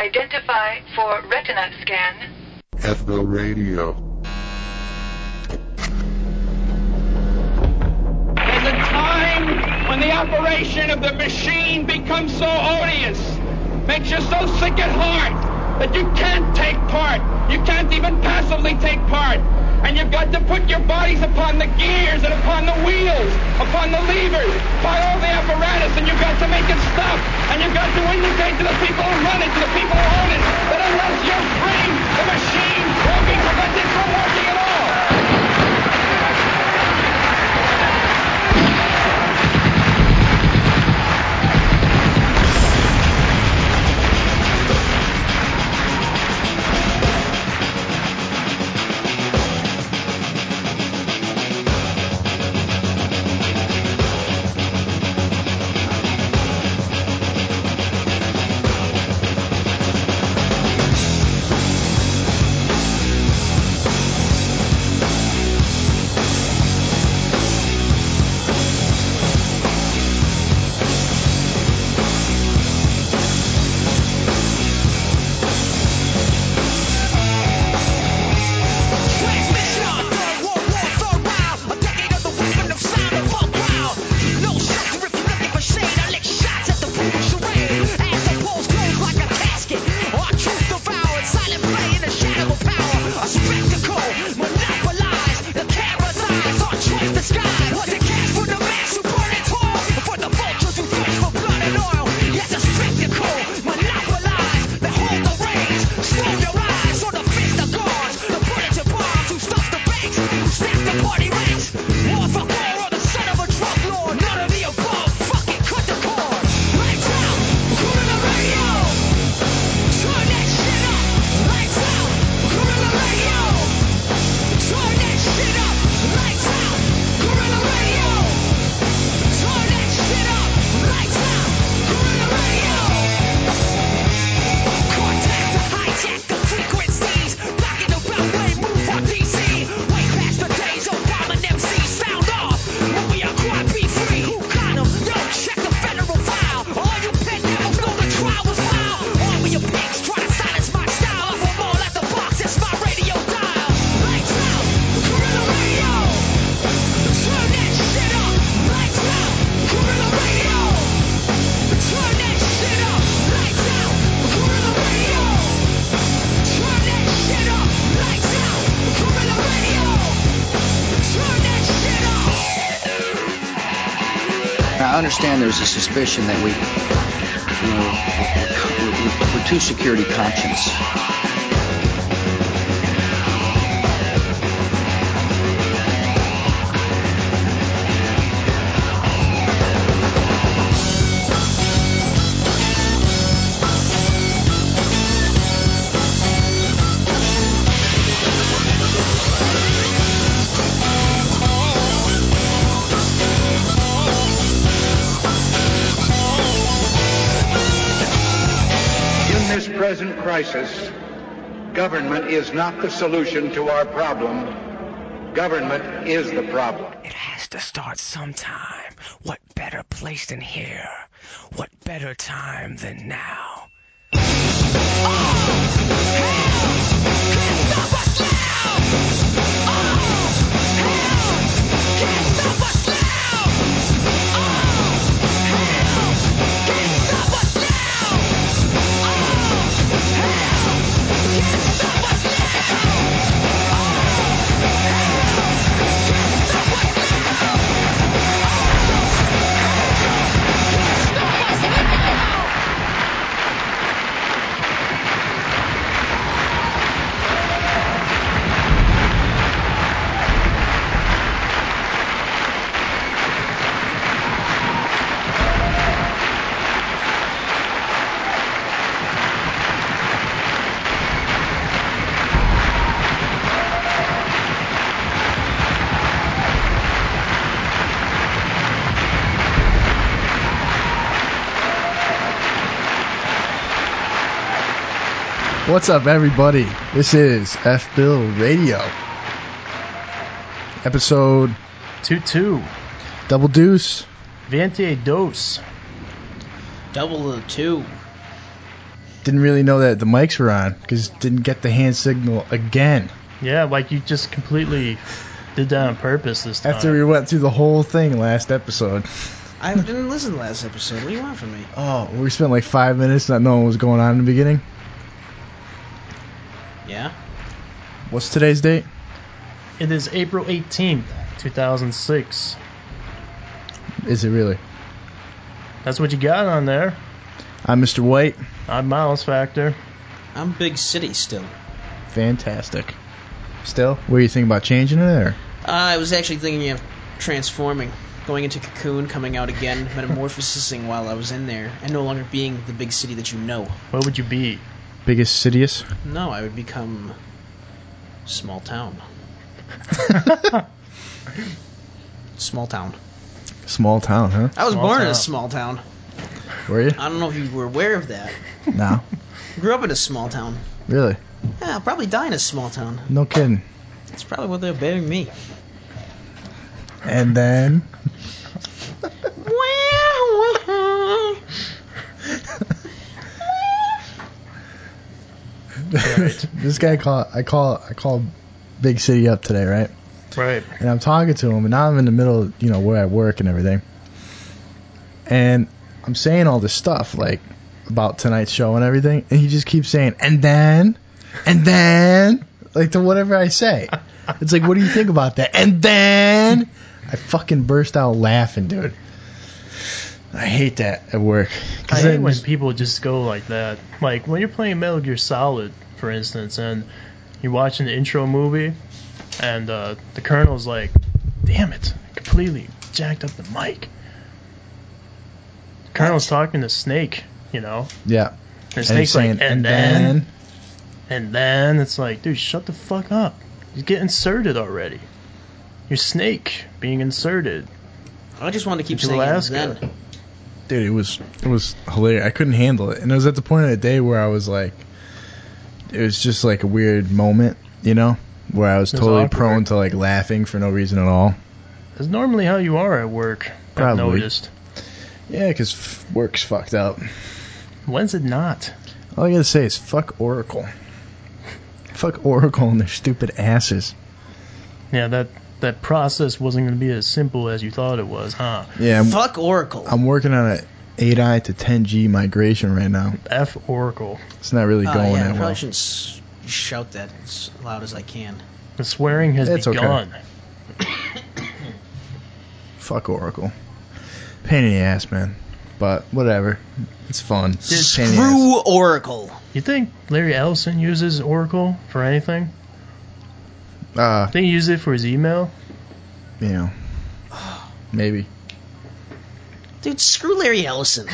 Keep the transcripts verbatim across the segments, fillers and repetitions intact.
Identify for retina scan. F Bill Radio. There's a time when the operation of the machine becomes so odious, makes you so sick at heart that you can't take part. You can't even passively take part. And you've got to put your bodies upon the gears and upon the wheels, upon the levers, upon all the apparatus, and you've got to make it stop. And you've got to indicate to the people who run it, to the people who own it, that unless you're free, the machine will be prevented from working at all. I understand there's a suspicion that we, you know, we're, we're too security conscious. Present crisis, government is not the solution to our problem. Government is the problem. It has to start sometime. What better place than here? What better time than now? Oh, hell, can't stop us now! Oh, hell, can't stop us now! Oh, hell, can't stop us now! What's up, everybody? This is F Bill Radio, episode two two, Double Deuce, Vente Dos, Double two. didn't really know that the mics were on because didn't get the hand signal again. Yeah, like you just completely did that on purpose this time. After we went through the whole thing last episode. I didn't listen to the last episode. What do you want from me? Oh, we spent like five minutes not knowing what was going on in the beginning. Yeah? What's today's date? It is April eighteenth, two thousand six. Is it really? That's what you got on there. I'm Mister White. I'm Miles Factor. I'm Big City still. Fantastic. Still? What do you think about changing it? Or? Uh, I was actually thinking of transforming, going into Cocoon, coming out again, metamorphosing while I was in there, and no longer being the big city that you know. What would you be? Biggest cityest? No, I would become small town. Small town. Small town, huh? I was Small born town. in a small town. Were you? I don't know if you were aware of that. No. Grew up in a small town. Really? Yeah, I'll probably die in a small town. No kidding. That's probably what they're betting me. And then... Right. This guy call I call I call Big City up today, right? Right. And I'm talking to him, and now I'm in the middle, you know, where I work and everything. And I'm saying all this stuff, like, about tonight's show and everything, and he just keeps saying, and then, and then, like, to whatever I say. It's like, what do you think about that? And then, I fucking burst out laughing, dude. I hate that at work. I hate then when just- people just go like that. Like, when you're playing Metal Gear Solid, for instance, and you're watching the intro movie, and uh, the Colonel's like, damn it, completely jacked up the mic. The Colonel's talking to Snake, you know? Yeah. And And Snake's he's saying, like, and, and then, then, and then, it's like, dude, shut the fuck up. You get inserted already. You're Snake being inserted. I just wanted to keep To saying Alaska. it then. dude, it was it was hilarious. I couldn't handle it, and it was at the point of the day where I was like, it was just like a weird moment, you know, where I was It was totally awkward. prone to like laughing for no reason at all. That's normally how you are at work, I've Probably. noticed. Yeah, because f- work's fucked up. When's it not? All I gotta say is fuck Oracle. Fuck Oracle and their stupid asses. Yeah, that that process wasn't going to be as simple as you thought it was, huh? Yeah, I'm, Fuck Oracle. I'm working on a eight i to ten G migration right now. F Oracle. It's not really Uh, going yeah, I that probably well. shouldn't s- shout that as loud as I can. The swearing has It's okay. begun. Fuck Oracle. Pain in the ass, man. But whatever. It's fun. It's pain in the ass. Screw Oracle. You think Larry Ellison uses Oracle for anything? Uh, I think he uses it for his email. you know, maybe. Dude, screw Larry Ellison.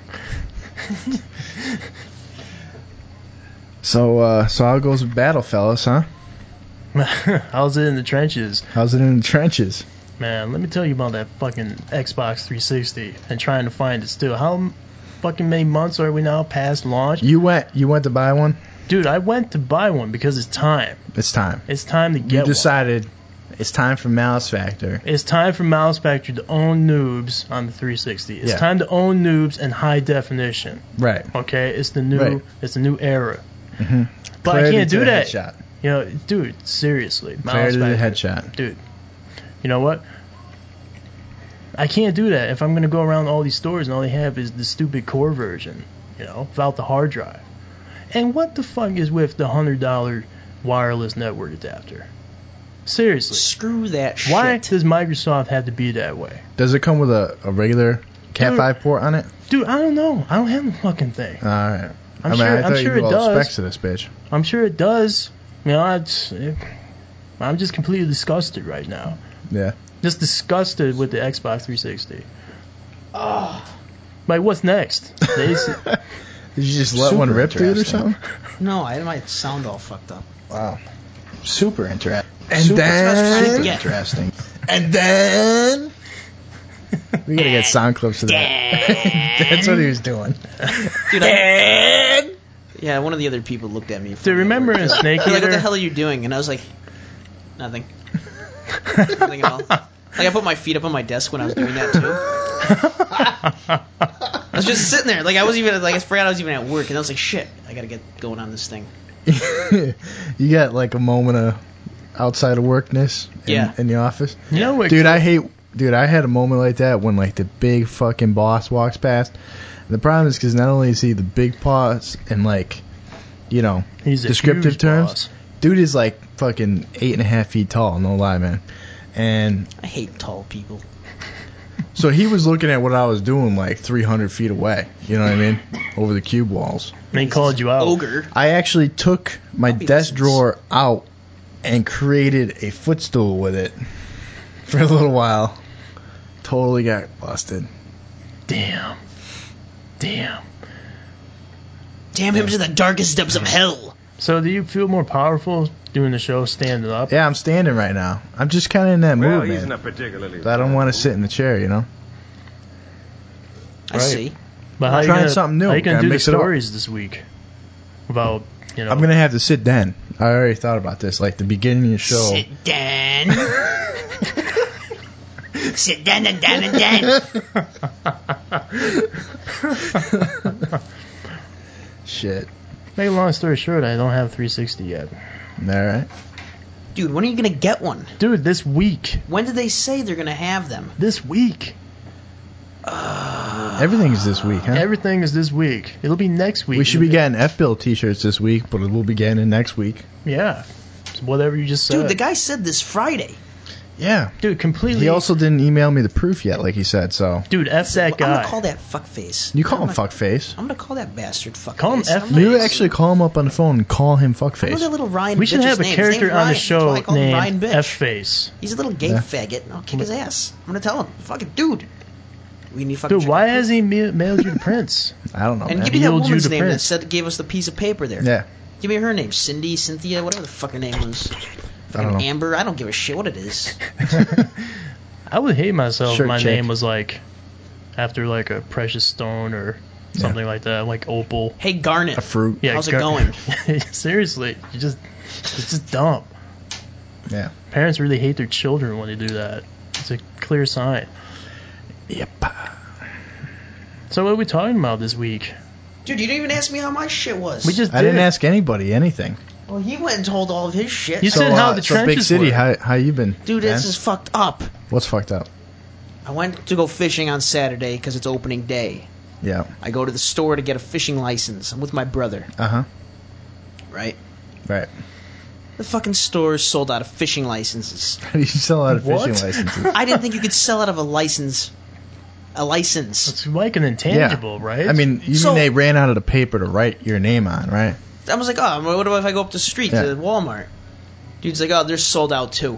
So, uh, so how goes with battle, fellas, huh? How's it in the trenches? How's it in the trenches? Man, let me tell you about that fucking Xbox three sixty and trying to find it still. How m- fucking many months are we now past launch? You went, you went to buy one? Dude, I went to buy one because it's time. It's time. It's time to You get one. decided it's time for Malice Factor. It's time for Mouse Factory to own noobs on the three sixty. It's Yeah. time to own noobs in high definition. Right. Okay, it's the new, Right. it's the new era. Mm-hmm. But I can't do that. Headshot. You know, dude, seriously, Clarity to the Factory. headshot. Dude, you know what? I can't do that if I'm gonna go around all these stores and all they have is the stupid core version, you know, without the hard drive. And what the fuck is with the hundred dollar wireless network adapter? Seriously, Screw that shit. why does Microsoft have to be that way? Does it come with a, a regular Cat Dude. five port on it? Dude, I don't know. I don't have the fucking thing. All right. I'm I mean, sure- I I'm thought sure you it knew all the does. specs of this bitch. I'm sure it does. You know, it's, it, I'm just completely disgusted right now. Yeah. Just disgusted with the Xbox three sixty. Like, what's next? They s- Did you just let Super one rip, dude, or interesting. something? No, I had my sound all fucked up. Wow. Super interesting. And Super- that's what I was trying to then, get. interesting. And then, we gotta get sound clips of that. That's what he was doing. Dude, I, yeah, one of the other people looked at me. Do you remember in Snake They're like, what the Eater? hell are you doing? And I was like, nothing. Nothing at all. Like, I put my feet up on my desk when I was doing that, too. I was just sitting there. Like, I was even, like, I forgot I was even at work. And I was like, shit, I gotta get going on this thing. You got like a moment of outside of workness in, Yeah. in the office. You know what? Dude, I hate. Dude, I had a moment like that when like the big fucking boss walks past. And the problem is because not only is he the big boss and like, you know, He's a descriptive huge terms, boss. dude is like fucking eight and a half feet tall. No lie, man. And I hate tall people. so he was looking at what I was doing like three hundred feet away. You know what I mean? Over the cube walls. And he called you out. Ogre. I actually took my Hope he desk listens. drawer out and created a footstool with it for a little while. Totally got busted. Damn. Damn. Damn him to the darkest depths of hell. So do you feel more powerful doing the show standing up? Yeah, I'm standing right now. I'm just kind of in that Well, mood, he's man. not particularly. I don't want to sit in the chair, you know? I Right. see. But how you Trying gonna, something new. How you gonna Gotta do the mix it up. stories this week? About, you know. I'm going to have to sit down. I already thought about this. Like the beginning of the show. Sit down. Sit down and down and down. Shit. Make a long story short, I don't have three sixty yet. Alright. Dude, when are you gonna get one? Dude, this week. When did they say they're gonna have them? This week. Everything's this week, huh? Everything is this week. It'll be next week. We should be getting F-Bill t-shirts this week, but we'll be getting it next week. Yeah. It's whatever you just said. Dude, the guy said this Friday. Yeah. Dude, completely. He also didn't email me the proof yet, like he said, so. Dude, F that I'm guy. gonna call that fuckface. You call I'm him gonna, fuckface. I'm gonna call that bastard fuckface. Call him I'm F- gonna- You actually call him up on the phone and call him I know that fuckface. little Ryan. we should bitch's have a name. His character name's on the Ryan. show That's why I call him Ryan named Bitch. F Face. He's a little gay Yeah. faggot, and I'll kick his ass. I'm gonna tell him, fucking dude. We need fucking. Dude, why has he ma- mailed you the prints? I don't know, And man. give me that Yield you woman's the name that prince. said gave us the piece of paper there. Yeah. Give me her name, Cindy, Cynthia, whatever the fuck her name was. I don't know. Amber. I don't give a shit what it is. I would hate myself Shirt if my chick. name was like after like a precious stone or something like that, like opal. Hey Garnet. A fruit. Yeah, How's it gar- going? Seriously, you just it's just dumb. Yeah. Parents really hate their children when they do that. It's a clear sign. Yep. So what are we talking about this week? Dude, you didn't even ask me how my shit was. We just I did. didn't ask anybody anything. Well, he went and told all of his shit. You So, said how uh, the so trenches Big City, were. how, how you been? Dude, man? this is fucked up. What's fucked up? I went to go fishing on Saturday because it's opening day. Yeah. I go to the store to get a fishing license. I'm with my brother, Uh-huh. right? Right. The fucking store is sold out of fishing licenses. How do you sell out of What? fishing licenses? I didn't think you could sell out of a license. A license. It's like an intangible, right? I mean, you So- mean they ran out of the paper to write your name on, right? I was like, oh, what about if I go up the street Yeah. to Walmart? Dude's like, oh, they're sold out too.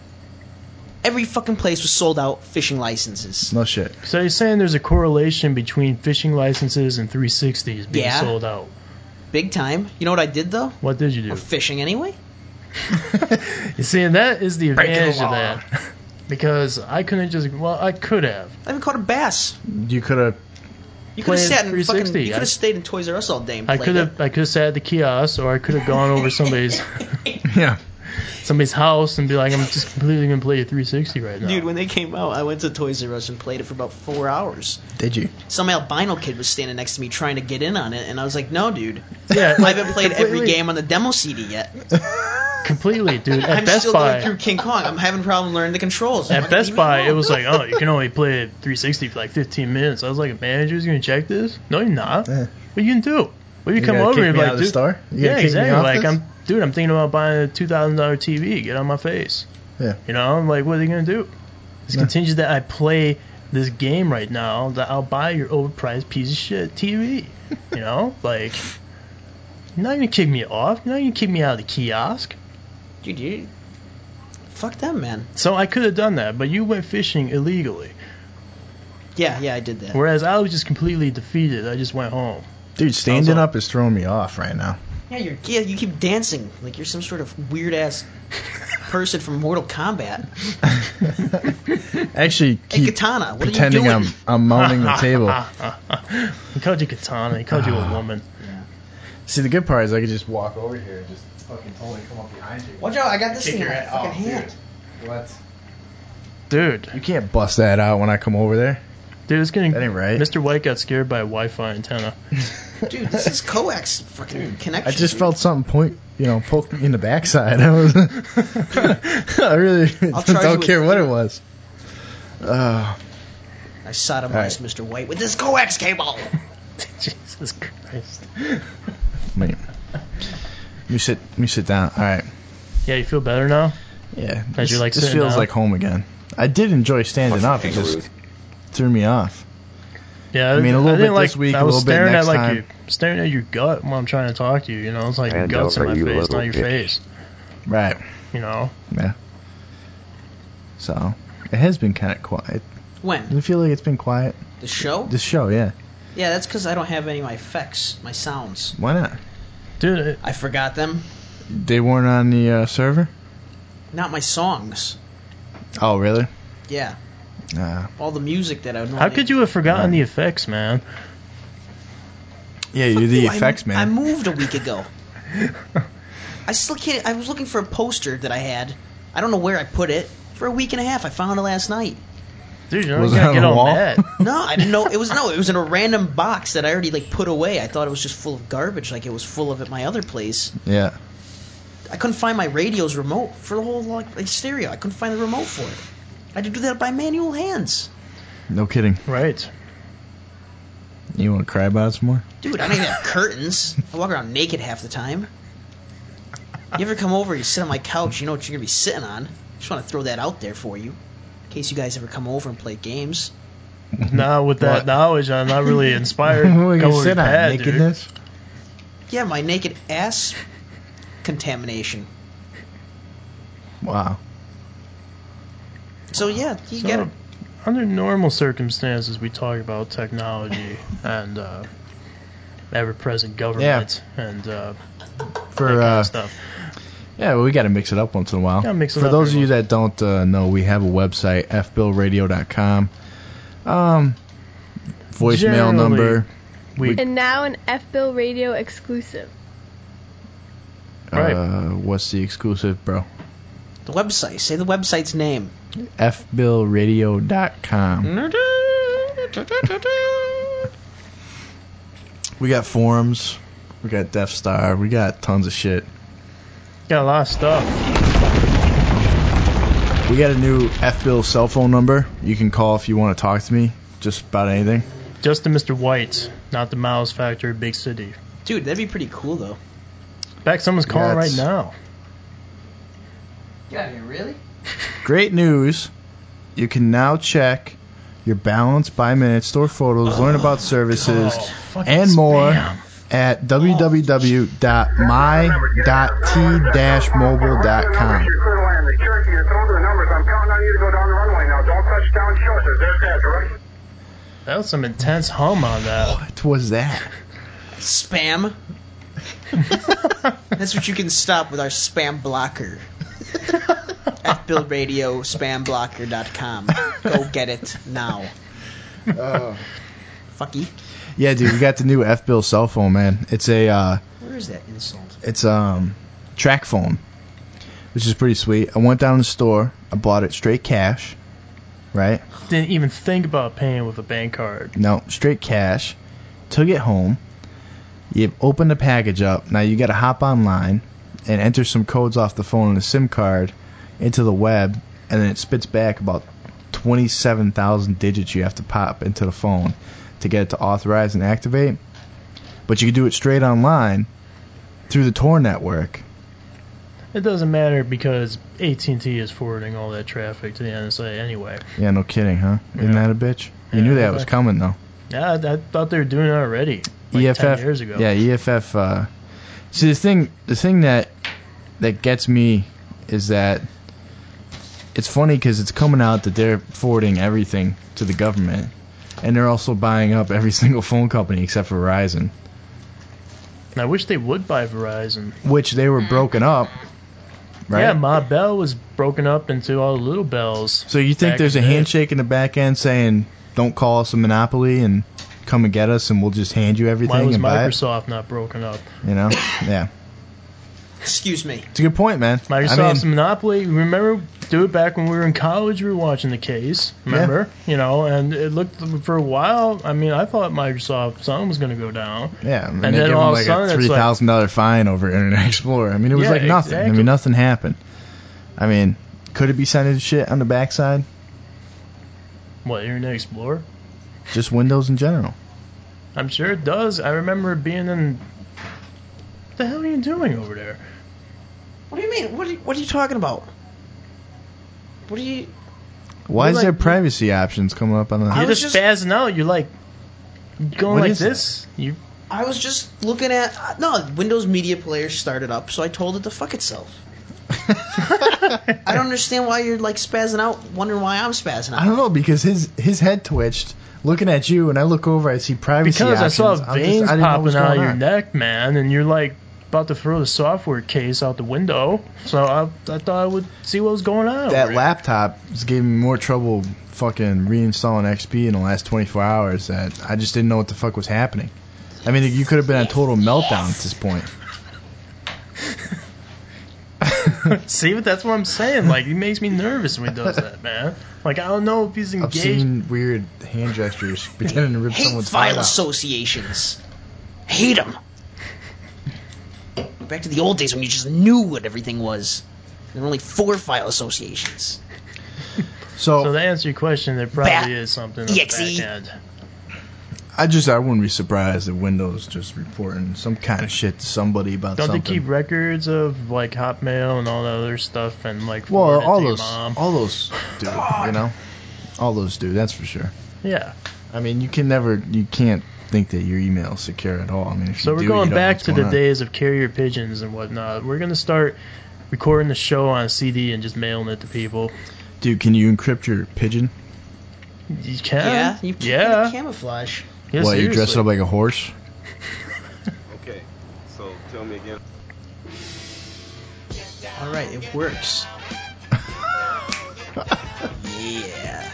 Every fucking place was sold out fishing licenses. No shit. so you're saying there's a correlation between fishing licenses and three sixties being Yeah. sold out? Big time. You know what I did though? What did you do? I'm fishing anyway. You see, and that is the Breaking the advantage of law. that. Because I couldn't just, well, I could have. I even caught a bass. You could have. You could have Played sat in fucking. You 360. could I- have stayed in Toys R Us all day and I played could it. have, I could have sat at the kiosk, or I could have gone over somebody's Yeah. somebody's house and be like, I'm just completely gonna play a three sixty right now. Dude, when they came out, I went to Toys R Us and played it for about four hours. Did you? Some albino kid was standing next to me trying to get in on it, and I was like, no, dude. Yeah, I haven't played every completely- game on the demo C D yet. completely, dude. At I'm Best still Buy, going through King Kong. I'm having a problem learning the controls. at Fucking Best leave me Buy, alone. it was like, oh, you can only play a three sixty for like fifteen minutes. I was like, manager's gonna check this? No, you're not. Yeah. What you gonna do? What you, You come gotta over kick and me be out like, of the dude? store? You Yeah, gotta kick me exactly. off Like, this? I'm, dude, I'm thinking about buying a two thousand dollar T V. Get on my face. Yeah. You know, I'm like, what are they gonna do? It's Yeah. contingent that I play this game right now, that I'll buy your overpriced piece of shit T V. You know, like, you're not gonna kick me off. You're not gonna kick me out of the kiosk. Dude, you. Fuck them, man. So I could have done that, but you went fishing illegally. Yeah, yeah, I did that. Whereas I was just completely defeated. I just went home. Dude, standing Also- up is throwing me off right now. Yeah, you're. Yeah, you keep dancing like you're some sort of weird ass person from Mortal Kombat. Actually, Hey, keep Katana, what are you pretending doing? I'm I'm mounting the table. He called you Katana. He called you a woman. See, the good part is I could just walk over here and just fucking totally come up behind you. Watch out! I got this Kick thing in your my head- fucking oh, hand. dude. What? Dude, You can't bust that out when I come over there. Dude, it's getting. That ain't right. Mister White got scared by a Wi-Fi antenna. Dude, this is coax fucking connection. I just dude. felt something point, you know, poke me in the backside. I was, I really I'll charge you don't with- care what it was. Uh, I sodomized Alright. Mister White with this coax cable. Jesus Christ. wait. Let me sit. Let me sit down. All right. Yeah, you feel better now? Yeah. As This, you like this sitting feels down? like home again. I did enjoy standing up. It just threw me off. Yeah, I mean, a little I didn't bit like, this week, I a was little bit staring next at like time. your, staring at your gut while I'm trying to talk to you. You know, it's like your And guts in over my you face, little not your bitch. face. Right. You know. Yeah. So it has been kind of quiet. When? Does it feel like it's been quiet? The show? This show, yeah. Yeah, that's because I don't have any of my effects, my sounds. Why not? Dude, it, I forgot them. They weren't on the uh, server. Not my songs. Oh, really? Yeah, Uh, all the music that I would how normally... could you have forgotten the effects, man? yeah, you're Fuck the you, I- effects I man. moved a week ago. I still can't... I was looking for a poster that I had. I don't know where I put it. For a week and a half, I found it last night. Dude, you're Was not it gonna on get the all wall? mad. No, I didn't know. It was no. It was in a random box that I already like put away. I thought it was just full of garbage, like it was full of at my other place. Yeah. I couldn't find my radio's remote for the whole like, like stereo. I couldn't find the remote for it. I had to do that by manual hands. No kidding. Right. You want to cry about it some more? Dude, I don't even have curtains. I walk around naked half the time. You ever come over, you sit on my couch, you know what you're going to be sitting on. Just want to throw that out there for you. In case you guys ever come over and play games. Now with that What? knowledge, I'm not really inspired. What are we Go gonna with sit your on? pad, dude. Nakedness? Yeah, my naked ass contamination. Wow. So yeah, you So, get it. under normal circumstances, we talk about technology and uh, ever-present government and uh, For that kind uh, of stuff. yeah, well, we got to mix it up once in a while. Gotta mix it For up those of every you that don't uh, know, we have a website, f bill radio dot com. Um, voicemail Generally, number. We, And now an F-Bill Radio exclusive. Right. Uh, what's the exclusive, bro? The website. Say the website's name. f bill radio dot com. We got forums. We got Death Star. We got tons of shit. got a lot of stuff. We got a new F-Bill cell phone number. You can call if you want to talk to me. Just about anything. Just to Mister White, not the Mouse Factory, big city. Dude, that'd be pretty cool though. In fact, someone's calling Yeah, right it's- now. Get out of here, really? Great news. You can now check your balance, buy minutes, store photos, learn about services, Oh, fucking and more spam. at w w w dot my dot t dash mobile dot com. That was some intense hum on that. What was that? Spam. That's what you can stop with our spam blocker. F Bill Radio spam blocker dot com. Go get it now. Uh, Fucky. yeah, dude, we got the new F-Bill cell phone, man. It's a uh, Where is that insult? it's um track phone, which is pretty sweet. I went down to the store. I bought it straight cash, right? Didn't even think about paying with a bank card. No, straight cash. Took it home. You open the package up. Now you got to hop online and enter some codes off the phone and a SIM card into the web, and then it spits back about twenty-seven thousand digits you have to pop into the phone to get it to authorize and activate. But you can do it straight online through the Tor network. It doesn't matter because A T and T is forwarding all that traffic to the N S A anyway. Yeah, no kidding, huh? Isn't Yeah. that a bitch? You Yeah, knew that okay. was coming, though. Yeah, I, I thought they were doing it already. Like E F F, ten years ago. yeah, E F F. Uh, see, the thing, the thing that that gets me is that it's funny because it's coming out that they're forwarding everything to the government, and they're also buying up every single phone company except for Verizon, And I wish they would buy Verizon. which they were broken up, right? Yeah, Ma Bell was broken up into all the little bells. So you think back there's a in the day. handshake in the back end saying, "Don't call us a monopoly and come and get us, and we'll just hand you everything Why was and buy it"? Microsoft not broken up? You know? Yeah. Excuse me. It's a good point, man. Microsoft's I mean, Monopoly, remember, do it back when we were in college, we were watching the case, remember? Yeah. You know, and it looked, for a while, I mean, I thought Microsoft something was going to go down. Yeah, and, and they then gave all them of like a sudden a three thousand dollars like, fine over Internet Explorer. I mean, it was yeah, like nothing. Exactly. I mean, nothing happened. I mean, could it be sending shit on the backside? What, Internet Explorer? Just Windows in general. I'm sure it does. I remember being in... What the hell are you doing over there? What do you mean? What are you, what are you talking about? What are you... Why is like, there privacy options coming up on the... You're just, just spazzing out. You're like... Going what like this. That? You. I was just looking at... No, Windows Media Player started up, so I told it to fuck itself. I don't understand why you're like spazzing out, wondering why I'm spazzing out. I don't know, because his his head twitched looking at you, and I look over, I see privacy because options. I saw veins just, I popping out of your on. neck, man, and you're like about to throw the software case out the window. So I, I thought I would see what was going on. That over laptop is giving me more trouble fucking reinstalling X P in the last twenty-four hours that I just didn't know what the fuck was happening. I mean, you could have been a total meltdown at this point. See, but that's what I'm saying. Like, he makes me nervous when he does that, man. Like, I don't know if he's engaged. I've seen weird hand gestures pretending to rip Hate someone's file heart out. associations. Hate them. Back to the old days when you just knew what everything was. There were only four file associations. So, so to answer your question, there probably Bat- is something on the E X E. back end. I just I wouldn't be surprised if Windows just reporting some kind of shit to somebody about Don't something. they keep records of like Hotmail and all that other stuff and like well, forward it all to your those, mom? all those do, you know, all those do. That's for sure. Yeah. I mean, you can never, you can't think that your email is secure at all. I mean, if So you we're do, going you don't know back what's to going the on. days of carrier pigeons and whatnot. We're gonna start recording the show on a C D and just mailing it to people. Dude, can you encrypt your pigeon? You can. Yeah, you can yeah. camouflage. Yeah, what, you dress seriously. up like a horse? Okay, so tell me again. All right, it works. Yeah.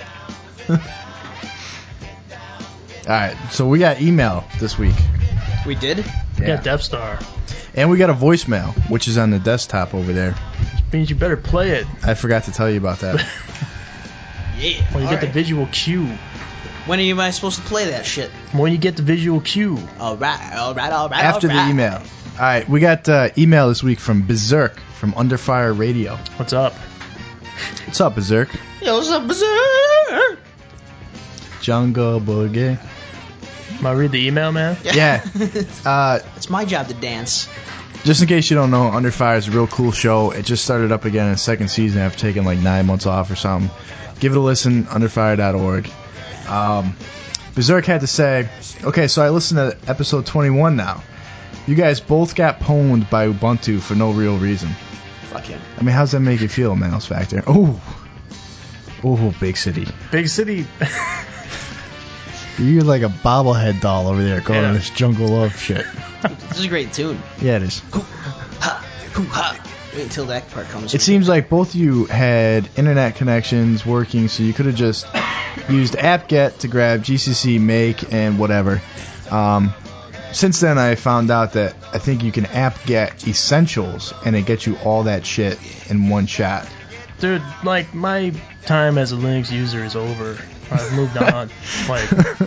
Alright, so we got email this week. We did? We Yeah. got Death Star. And we got a voicemail, which is on the desktop over there. Which means you better play it. I forgot to tell you about that. Yeah. When you All get the right. visual cue. When am I supposed to play that shit? When you get the visual cue. All right, all right, all right. After all right. the email. Alright, we got uh, email this week from Berserk from Under Fire Radio. What's up? What's up, Berserk? Yo, what's up, Berserk? Jungle Boogie. Am I read the email, man? Yeah. Uh, It's my job to dance. just in case you don't know, Under Fire is a real cool show. It just started up again in the second season after taking like nine months off or something. Give it a listen, underfire dot org. Um, Berserk had to say, okay, so I listened to episode twenty-one now. You guys both got pwned by Ubuntu for no real reason. Fuck him. I mean, how's that make you feel, Mouse Factor? Oh, oh, Big City. Big City. You're like a bobblehead doll over there going Yeah. on this jungle love shit. This is a great tune. Yeah, it is. Ha, hoo, ha. Wait until that part comes. It seems like both of you had internet connections working, so you could have just used apt-get to grab G C C, make, and whatever. Um, since then, I found out that I think you can apt-get Essentials, and it gets you all that shit in one shot. Dude, like, my time as a Linux user is over. I've moved on. Like,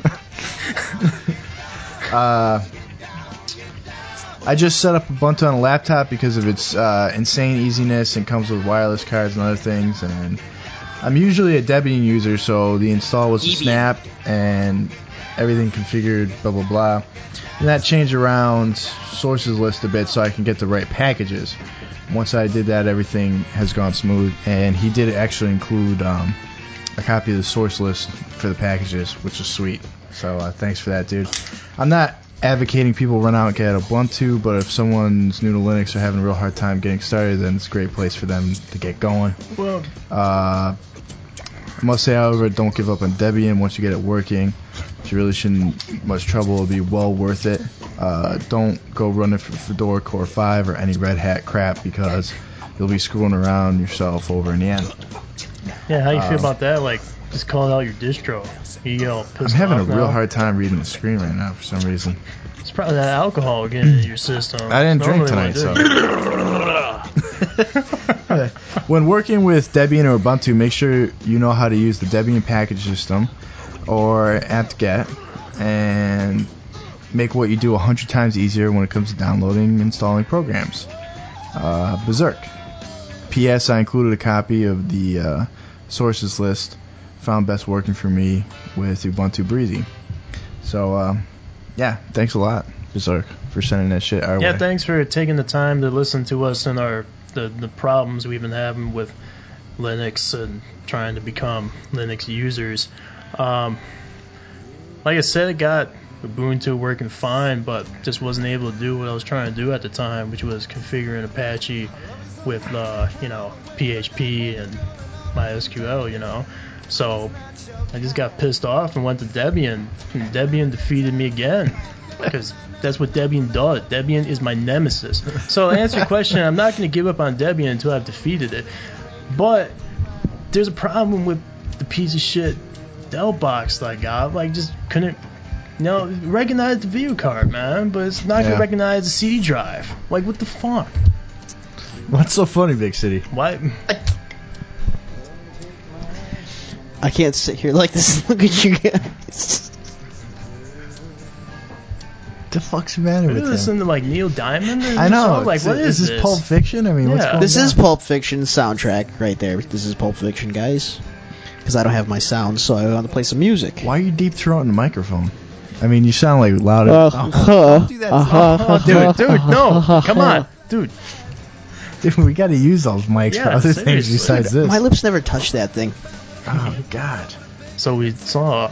uh, I just set up Ubuntu on a laptop because of its uh, insane easiness and comes with wireless cards and other things. And I'm usually a Debian user, so the install was a Debian. snap and everything configured, blah, blah, blah. And that changed around sources list a bit so I can get the right packages. Once I did that, everything has gone smooth. And he did actually include um, a copy of the source list for the packages, which is sweet. So uh, thanks for that, dude. I'm not advocating people run out and get Ubuntu, but if someone's new to Linux or having a real hard time getting started, then it's a great place for them to get going. well, Uh, I must say, however, don't give up on Debian once you get it working. If you really shouldn't much trouble, it'll be well worth it. Uh, don't go running for Fedora Core five or any Red Hat crap because you'll be screwing around yourself over in the end. Yeah, how you feel Um, about that? Like, just calling out your distro. You all pissed I'm having a off real now? hard time reading the screen right now for some reason. It's probably that alcohol getting into your system. I didn't drink Normally tonight, when so. When working with Debian or Ubuntu, make sure you know how to use the Debian package system or apt-get and make what you do a hundred times easier when it comes to downloading and installing programs. Uh, Berserk. P S. I included a copy of the uh, sources list found best working for me with Ubuntu Breezy. So, uh, yeah, thanks a lot, Berserk, for sending that shit our Yeah, way. thanks for taking the time to listen to us and our the, the problems we've been having with Linux and trying to become Linux users. Um, like I said, it got Ubuntu working fine, but just wasn't able to do what I was trying to do at the time, which was configuring Apache with, uh, you know, P H P and MySQL, you know. So I just got pissed off and went to Debian, and Debian defeated me again, because that's what Debian does. Debian is my nemesis. So to answer your question, I'm not going to give up on Debian until I've defeated it. But there's a problem with the piece of shit Dell box that I got. Like, just couldn't, you know, recognize the video card, man, but it's not going Yeah. to recognize the C D drive. Like, what the fuck? What's so funny, Big City? Why? I can't sit here like this and look at you guys. The fuck's the matter Are you with listening to, like, Neil Diamond? I know. Like, what is, this? this? Pulp Fiction? I mean, what's Yeah. going This on? is Pulp Fiction soundtrack right there. This is Pulp Fiction, guys. Because I don't have my sound, so I want to play some music. Why are you deep throating the microphone? I mean, you sound like loud. Uh, oh, huh, don't do that. uh-huh, Oh, dude, Dude, no. Come on. Dude. Dude, we got to use those mics Yeah, for other seriously. things besides this. My lips never touch that thing. Oh, God. So we saw.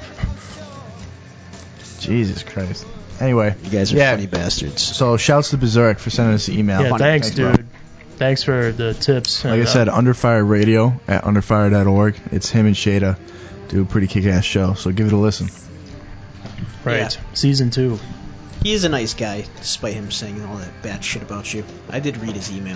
Jesus Christ. Anyway. You guys are yeah. funny bastards. So, shouts to Berserk for sending us the email. Yeah, Funny. thanks, bro. dude. Thanks for the tips. Like and, I said, uh, Underfire Radio at underfire dot org. It's him and Shada. Do a pretty kick-ass show, so give it a listen. right. Yeah. Season two. He is a nice guy, despite him saying all that bad shit about you. I did read his email.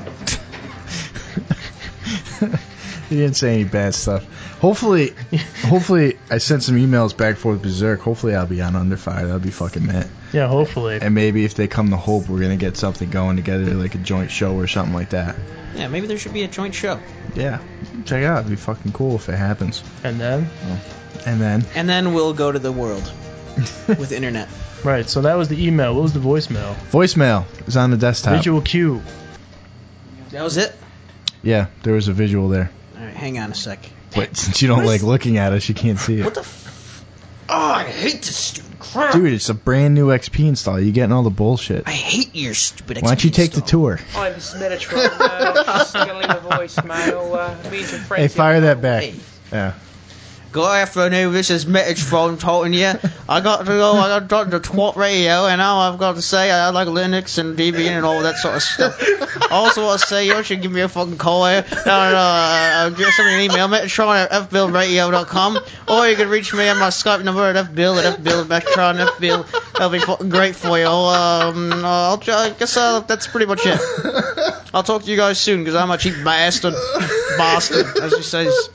He didn't say any bad stuff. Hopefully, hopefully, I sent some emails back for Berserk. Hopefully, I'll be on Underfire. That'll be fucking net. Yeah, hopefully. And maybe if they come to Hope, we're gonna get something going together, like a joint show or something like that. Yeah, maybe there should be a joint show. Yeah, check it out. It'd be fucking cool if it happens. And then? And then, And then we'll go to the world with internet. Right, so that was the email. What was the voicemail? voicemail is on the desktop. Visual cue. That was it? Yeah, there was a visual there. Alright, hang on a sec. Wait, since you don't like looking at us, you can't see it. What the f... Oh, I hate this stupid crap. Dude, it's a brand new X P install. You're getting all the bullshit. I hate your stupid Why don't you take the tour? Hi, this is Metatron. Uh, just going to leave a voicemail. Uh, me and some friends Hey, fire here. that back. Hey. Yeah. Good afternoon, this is Metatron talking to you. I got to go, I got to twat radio, and now I've got to say I like Linux and Debian and all that sort of stuff. I also want to say you should give me a fucking call here. No, no, no, uh, just send me an email, Metatron at f bill radio dot com, or you can reach me on my Skype number at fbill at fbill, Metatron, fbill. That'll be fucking great for you. Um, I'll, I guess uh, that's pretty much it. I'll talk to you guys soon, because I'm a cheap bastard. Bastard, as he says.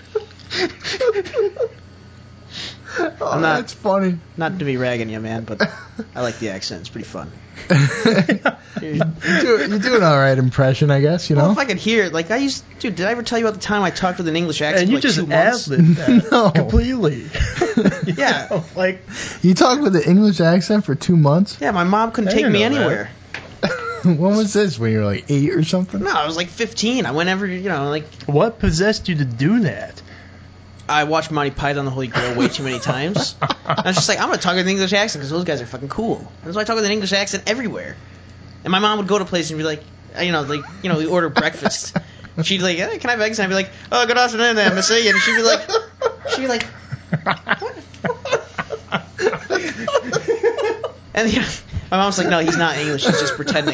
Oh, I'm not, that's funny. Not to be ragging you, man, but I like the accent. It's pretty fun. you're, doing, you're doing all right impression, I guess. You know. Well, if I could hear it, like I used, dude. Did I ever tell you about the time I talked with an English accent And you for like just two months? ad-libbed that No. completely. Yeah, know, like You talked with an English accent for two months. yeah. My mom couldn't I take didn't me know that. anywhere. When was this? When you were like eight or something? No, I was like fifteen. I went every, you know, like what possessed you to do that? I watched Monty Python and the Holy Grail way too many times. And I was just like, I'm gonna talk with an English accent because those guys are fucking cool. And so I talk with an English accent everywhere. And my mom would go to places and be like, you know, like, you know, we order breakfast. And she'd be like, hey, can I have eggs? And I'd be like, oh, good afternoon there, Missy. And she'd be like, she'd be like, and you know, my mom's like, no, he's not English. He's just pretending.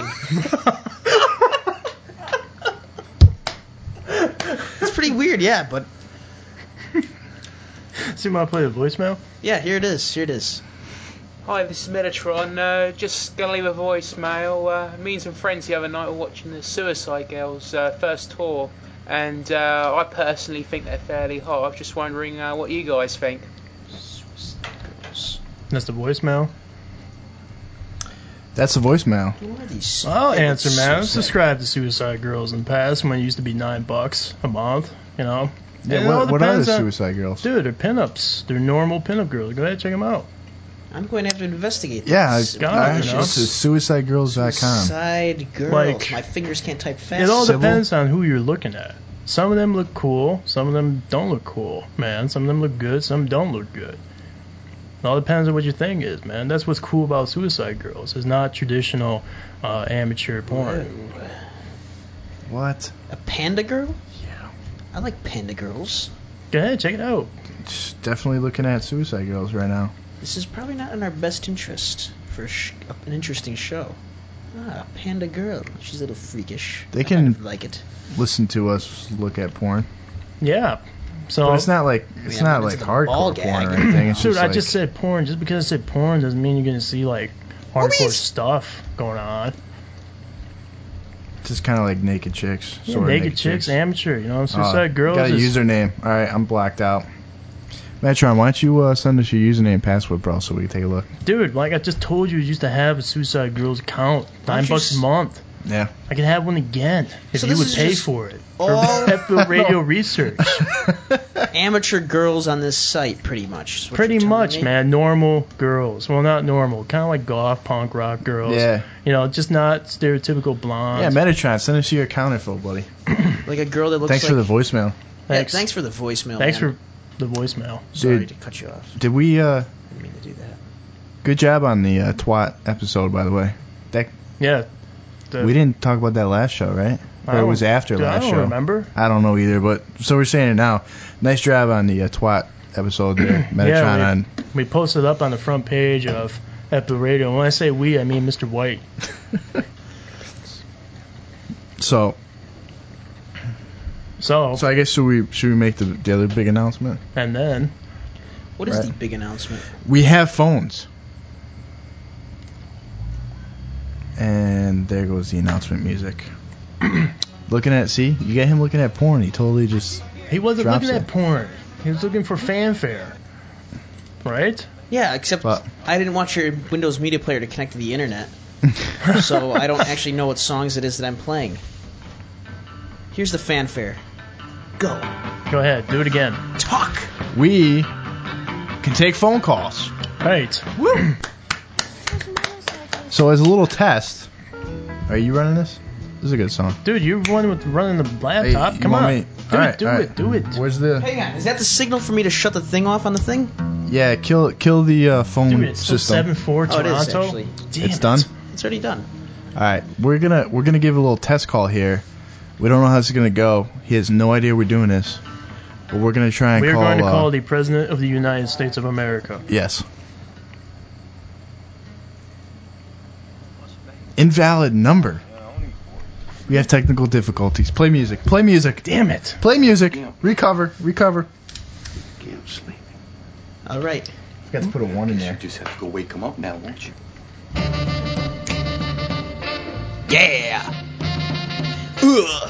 It's pretty weird, yeah, but So you want to play the voicemail? yeah, here it is. Here it is. Hi, this is Metatron. Uh, just going to leave a voicemail. Uh, me and some friends the other night were watching the Suicide Girls uh, first tour and uh, I personally think they're fairly hot. I was just wondering uh, what you guys think. That's the voicemail. That's the voicemail. What are these? I'll Hey, answer, what's man. I was Suicide? subscribed to Suicide Girls in the past when it used to be nine bucks a month, you know. Yeah, And it all what, what are the depends on- Suicide Girls? Dude, they're pinups. They're normal pinup girls. Go ahead and check them out. I'm going to have to investigate Yeah, I, this. God, I, you know. this is suicide girls dot com. Suicide Girls. Like- My fingers can't type fast. It all Civil? depends on who you're looking at. Some of them look cool. Some of them don't look cool, man. Some of them look good. Some don't look good. It all depends on what your thing is, man. That's what's cool about Suicide Girls. It's not traditional uh, amateur porn. Whoa. What? A panda girl? Yeah. I like panda girls. Go ahead, check it out. Just definitely looking at Suicide Girls right now. This is probably not in our best interest for a sh- an interesting show. Ah, panda girl. She's a little freakish. They I can- kind of like it. Listen to us look at porn. Yeah. So But it's not like it's mean, not I'm like into the ball hardcore porn or gag. anything. It's Dude, just I like, just said porn. Just because I said porn doesn't mean you're gonna see like hardcore Movies. stuff going on. just kind of like naked chicks. Yeah, sort of naked, chicks, amateur. You know, Oh, Suicide Girls. Got a is, username. All right, I'm blacked out. Metron, why don't you uh, send us your username and password, bro, so we can take a look. Dude, like I just told you, you used to have a Suicide Girls account, nine Don't you bucks a s- month. Yeah. I could have one again if So you this would is pay just for it. all- For F-Bill Radio research. Amateur girls on this site, pretty much. is what Pretty you're telling much, me. man. Normal girls. Well, not normal. Kind of like goth, punk rock girls. Yeah. You know, just not stereotypical blondes. Yeah, Metatron, send us your account info, buddy. Like a girl that looks Thanks like... for the voicemail. Thanks. Yeah, thanks for the voicemail, Thanks man. for the voicemail. Sorry Dude. to cut you off. Did we, uh, I didn't mean to do that. good job on the uh, twat episode, by the way. That Yeah. The, We didn't talk about that last show, right? I Or it don't- was after dude, last I don't show. remember. I don't know either, but so we're saying it now. Nice job on the uh, twat episode there, Metatron. Yeah, on we, we posted up on the front page of F-Bill Radio. And when I say we, I mean Mister White. So, So, so I guess should we should we make the, the other big announcement? and then, What is Right. the big announcement? We have phones. And there goes the announcement music. Looking at, see, you get him looking at porn. He totally just. he wasn't Drops looking it. at porn. He was looking for fanfare. Right? Yeah, except Well- I didn't want your Windows Media Player to connect to the internet, so I don't actually know what songs it is that I'm playing. Here's the fanfare. Go. Go ahead, do it again. Talk. We can take phone calls. Right. Woo. So as a little test, are you running this? This is a good song. Dude, you're the one with running the laptop. Hey, you Come want on. me- Do All it, right, do all it, right. do it. Where's the? Hang on. Is that the signal for me to shut the thing off on the thing? Yeah, kill kill the uh, phone Dude, it's still system. seven four Oh, it is, Toronto. actually. Damn It's it. done. It's already done. All right, we're gonna we're gonna give a little test call here. We don't know how this is gonna go. He has no idea we're doing this, but we're gonna try and We're call. going to uh, call the President of the United States of America. Yes. Invalid number. We have technical difficulties. Play music. Play music. Damn it. Play music. Recover. Recover. Can't sleep. All right. Got to put a one in You there. just have to go wake him up now, won't you? Yeah. Ugh.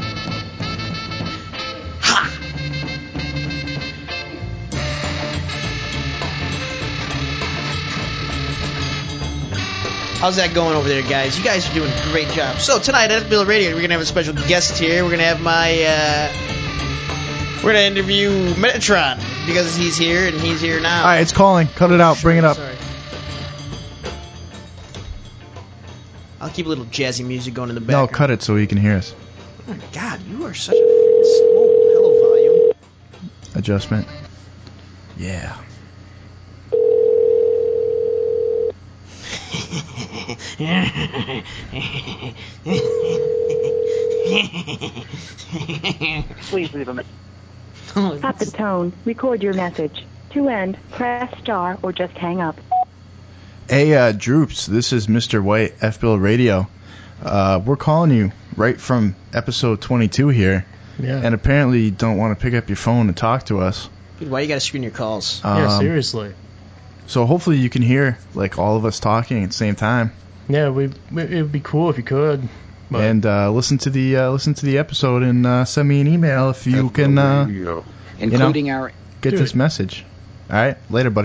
Ha. How's that going over there, guys? You guys are doing a great job. So tonight at F-Bill Radio, we're gonna have a special guest here. We're gonna have my, uh, we're gonna interview Metatron because he's here and he's here now. All right, it's calling. Cut it out. Bring it up. Sorry. I'll keep a little jazzy music going in the No, background. cut it so he can hear us. Oh my God, you are such a freaking slow. Hello, volume. Adjustment. Yeah. Please leave a message. Oh, At the tone, record your message. To end, press star or just hang up. Hey, uh, Droops, this is Mister White, F-Bill Radio. Uh, we're calling you right from episode twenty-two here, Yeah. and apparently you don't want to pick up your phone and talk to us. Dude, why you gotta screen your calls? yeah, Um, seriously. So hopefully you can hear like all of us talking at the same time. Yeah, we, we it would be cool if you could. But and uh, listen to the uh, listen to the episode and uh, send me an email if you can uh, you including know, our get Dude. this message. All right, later, buddy.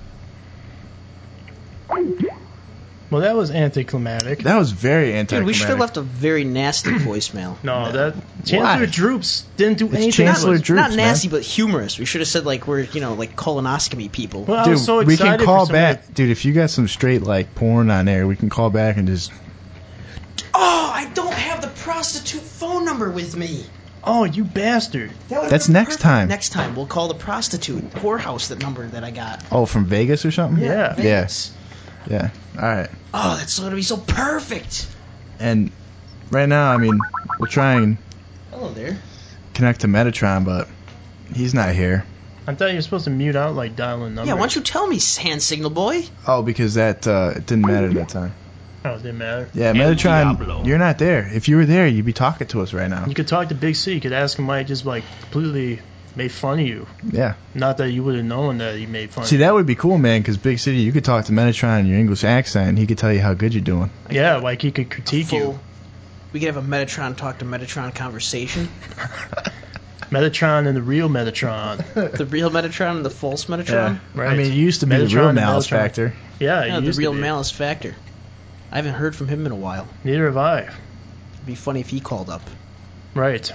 well, that was anticlimactic. That was very Dude, anticlimactic. we should have left a very nasty voicemail. No, that Chancellor Droops didn't do It's anything. Chancellor to us. Droops, Not man. nasty, but humorous. We should have said like we're you know like colonoscopy people. Well, I Dude, was so we excited can call for somebody- back, dude. If you got some straight like porn on there, we can call back and just. Oh, I don't have the prostitute phone number with me. Oh, you bastard! That would've That's been next perfect. time. Next time we'll call the prostitute whorehouse that number that I got. Oh, from Vegas or something? Yeah. Vegas. Yeah. All right. Oh, that's gonna be so perfect. And right now, I mean, we'll try and Hello there. connect to Metatron, but he's not here. I thought you were supposed to mute out like dialing numbers. Yeah, why don't you tell me, hand signal boy? Oh, because that uh, it didn't matter that time. Oh, it didn't matter. Yeah, Metatron, you're not there. If you were there, you'd be talking to us right now. You could talk to Big C. You could ask him why he just like completely made fun of you. Yeah. Not that you would have known that he made fun See, of you. that would be cool, man, because Big City, you could talk to Metatron in your English accent, and he could tell you how good you're doing. Yeah, like he could critique you. Full- We could have a Metatron talk to Metatron conversation. Metatron and the real Metatron. The real Metatron and the false Metatron. Right. I mean, it used to be Metatron the real and Malice Metatron. Factor. Yeah, it Yeah, the used to real be. Malice Factor. I haven't heard from him in a while. Neither have I. It'd be funny if he called up. Right.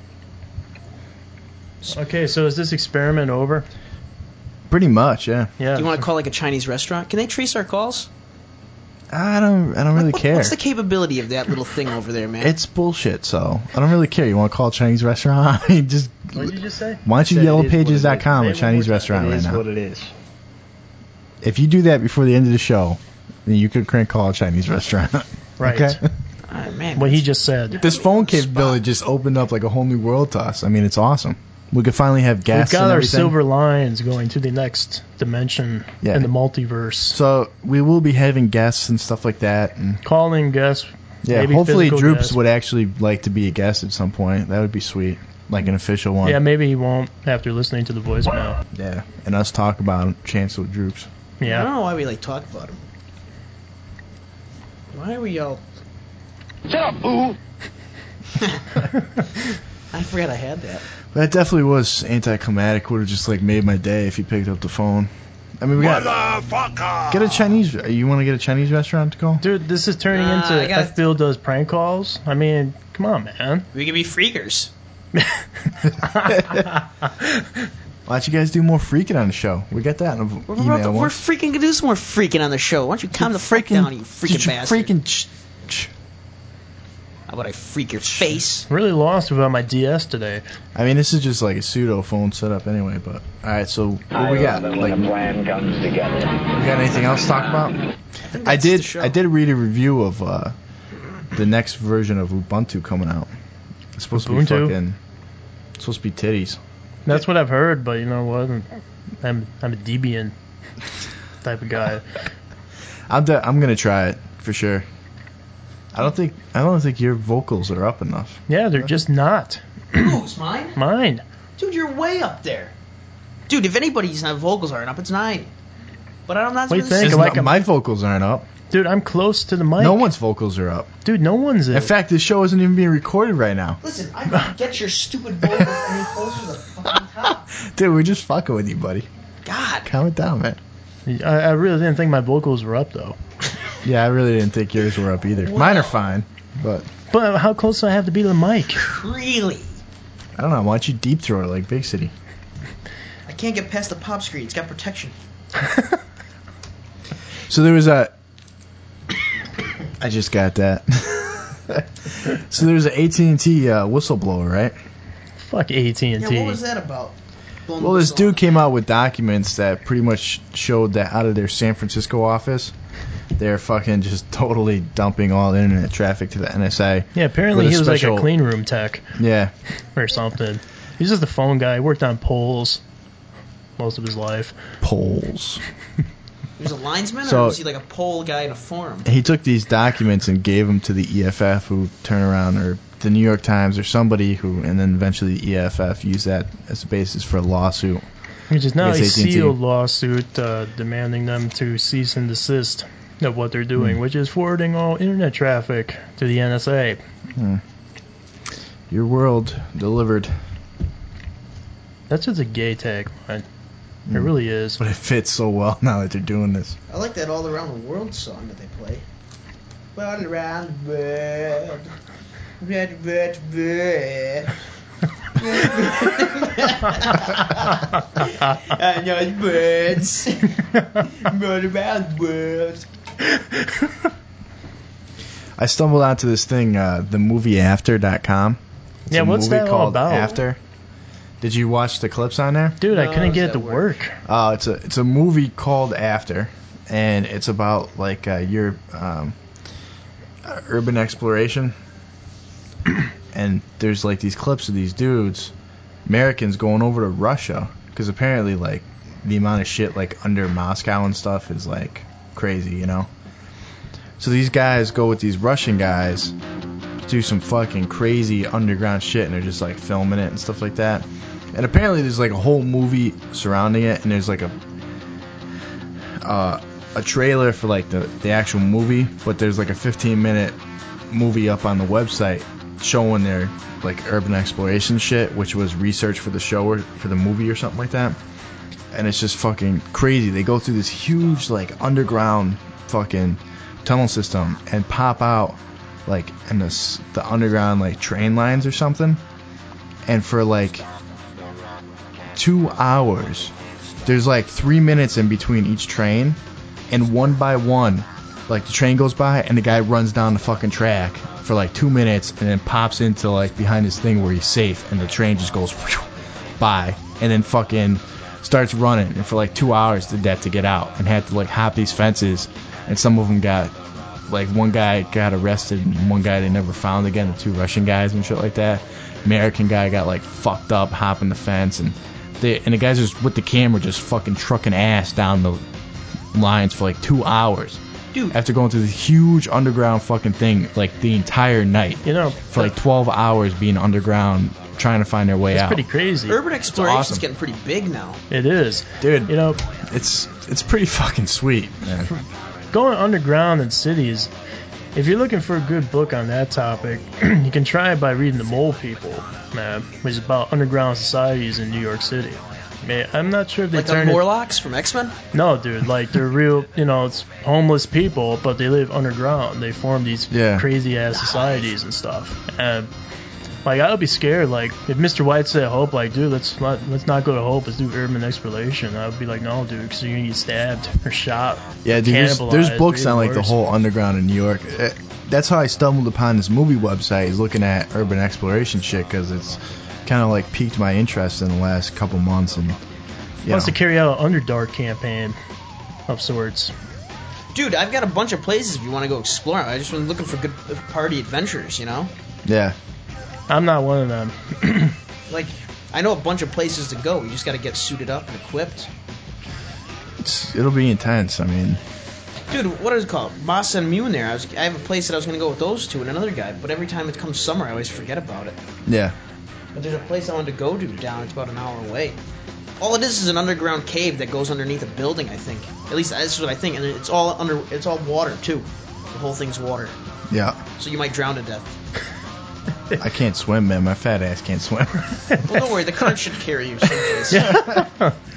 Okay, so is this experiment over? Pretty much, yeah. Yeah. Do you want to call like a Chinese restaurant? Can they trace our calls? I don't, I don't really What- care. What's the capability of that little thing over there, man? It's bullshit, so I don't really care. You want to call a Chinese restaurant? I mean, just What did you just say? why don't you I said yellow it is what it pages dot com, is. a Say it Chinese one more time. restaurant It right is now. what it is. If you do that before the end of the show, then you could crank call a Chinese restaurant. Right. Okay? Ah, man, What he just said. This phone capability just opened up like a whole new world to us. I mean, it's awesome. We could finally have We've guests got and our everything. silver lines going to the next dimension Yeah. in the multiverse. So we will be having guests and stuff like that. And Calling guests. yeah, maybe hopefully physical Droops guests. would actually like to be a guest at some point. That would be sweet, like an official one. Yeah, maybe he won't after listening to the voicemail. Yeah, and us talk about Chancellor Droops. I Yeah. don't know why we like talk about him. Why are we all? Shut up, boo! I forgot I had that. That definitely was anticlimactic. Would have just like made my day if you picked up the phone. I mean, we got get a Chinese. You want to get a Chinese restaurant to call? Dude, this is turning Nah, into I gotta- F. Bill does prank calls. I mean, come on, man. We could be freakers. Why don't you guys do more freaking on the show? We got that in an We're, about email to, we're once. freaking gonna do some more freaking on the show. Why don't you calm the freak down, you freaking Did you bastard? freaking ch- ch- How about I freak your face? Really lost about my D S today. I mean, this is just like a pseudo phone setup anyway. But all right, so what we got? Like, when a plan comes together. we got anything else to talk about? think I that's the did. show. I did read a review of uh, the next version of Ubuntu coming out. It's supposed to be Ubuntu? fucking. It's supposed to be titties. That's what I've heard, but you know what? I'm I'm a Debian type of guy. I'm de- I'm gonna try it for sure. I don't think I don't think your vocals are up enough. Yeah, they're just not. Who's mine? Mine. Dude, you're way up there. Dude, if anybody's not vocals aren't up, it's nine. But I'm not. What do you supposed to think? say- Like No, a- my vocals aren't up. Dude, I'm close to the mic. No one's vocals are up. Dude, no one's In it. fact, this show isn't even being recorded right now. Listen, I can get your stupid vocals any closer to the fucking top. Dude, we're just fucking with you, buddy. God. Calm it down, man. I, I really didn't think my vocals were up though. Yeah, I really didn't think yours were up either. Mine are fine, but But how close do I have to be to the mic? Really? I don't know. Why don't you deep throat it like Big City? I can't get past the pop screen. It's got protection. So there was a. I just got that. So there was an A T and T uh, whistleblower, right? Fuck A T and Yeah, T. what was that about? Blowing Well, the this whistle. dude came out with documents that pretty much showed that out of their San Francisco office, they're fucking just totally dumping all internet traffic to the N S A. Yeah, apparently with he was special- like a clean room tech Yeah. or something. He's just a phone guy. He worked on polls most of his life. Polls. He was a linesman, So- or was he like a pole guy in a forum? He took these documents and gave them to the E F F, who turn around, or the New York Times, or somebody who, and then eventually the E F F used that as a basis for a lawsuit. Which is now a Against A T and T. sealed lawsuit uh, demanding them to cease and desist. of what they're doing, Hmm. which is forwarding all internet traffic to the N S A. Hmm. Your world delivered. That's just a gay tagline. It Hmm. really is. But it fits so well now that they're doing this. I like that All Around the World song that they play. All around the world. Red, red, red. I know birds. Run around the world. I stumbled onto this thing, uh, the movie after dot com. It's Yeah, a what's movie that all called about? After. Did you watch the clips on there? Dude, I couldn't get it to work. Uh, it's a it's a movie called After, and it's about like uh, your um, uh, urban exploration. And there's like these clips of these dudes, Americans, going over to Russia because apparently like the amount of shit like under Moscow and stuff is like crazy, you know. So these guys go with these Russian guys, do some fucking crazy underground shit, and they're just like filming it and stuff like that. And apparently there's like a whole movie surrounding it, and there's like a uh, a trailer for like the, the actual movie, but there's like a fifteen minute movie up on the website showing their like urban exploration shit, which was research for the show or for the movie or something like that. And it's just fucking crazy. They go through this huge like underground fucking tunnel system and pop out like in this the underground like train lines or something, and for like two hours there's like three minutes in between each train, and one by one like the train goes by and the guy runs down the fucking track for like two minutes and then pops into like behind this thing where he's safe, and the train just goes whew, by and then fucking starts running, and for like two hours did that to get out and had to like hop these fences, and some of them got like one guy got arrested and one guy they never found again, the two Russian guys and shit like that. American guy got like fucked up hopping the fence, and they and the guys just with the camera just fucking trucking ass down the lines for like two hours. Dude. After going through this huge underground fucking thing like the entire night. You know, for like twelve hours being underground trying to find their way It's out. pretty crazy. Urban exploration's awesome. getting pretty big now. It is. Dude, you know, it's it's pretty fucking sweet, man. Going underground in cities, if you're looking for a good book on that topic, you can try it by reading The Mole People, man, which is about underground societies in New York City. Man, I'm not sure if they Like the turn it... Morlocks from X-Men? No, dude, like they're real, you know, it's homeless people, but they live underground. They form these Yeah. crazy-ass societies and stuff. And, like, I would be scared, like, if Mister White said Hope, like, dude, let's not, let's not go to Hope, let's do urban exploration. I would be like, no, dude, because you're going to get stabbed or shot. Yeah, dude, there's, there's cannibalized, books or on like even the worse. whole underground in New York. Uh, That's how I stumbled upon this movie website, is looking at urban exploration shit, because it's kind of like piqued my interest in the last couple months. And you Wants know. to carry out an Underdark campaign of sorts. Dude, I've got a bunch of places if you want to go explore. I just been looking for good uh, party adventures, you know? Yeah. I'm not one of them. Like, I know a bunch of places to go. You just got to get suited up and equipped. It's, it'll be intense. I mean, Dude, what is it called? Massa and Mune there. I, was, I have a place that I was going to go with those two and another guy, but every time it comes summer, I always forget about it. yeah. But there's a place I wanted to go to down. It's about an hour away. All it is is an underground cave that goes underneath a building, I think. At least that's what I think. And it's all under. It's all water, too. The whole thing's water. Yeah. So you might drown to death. I can't swim, man. My fat ass can't swim. Well, don't worry. The current should carry you someplace. Yeah,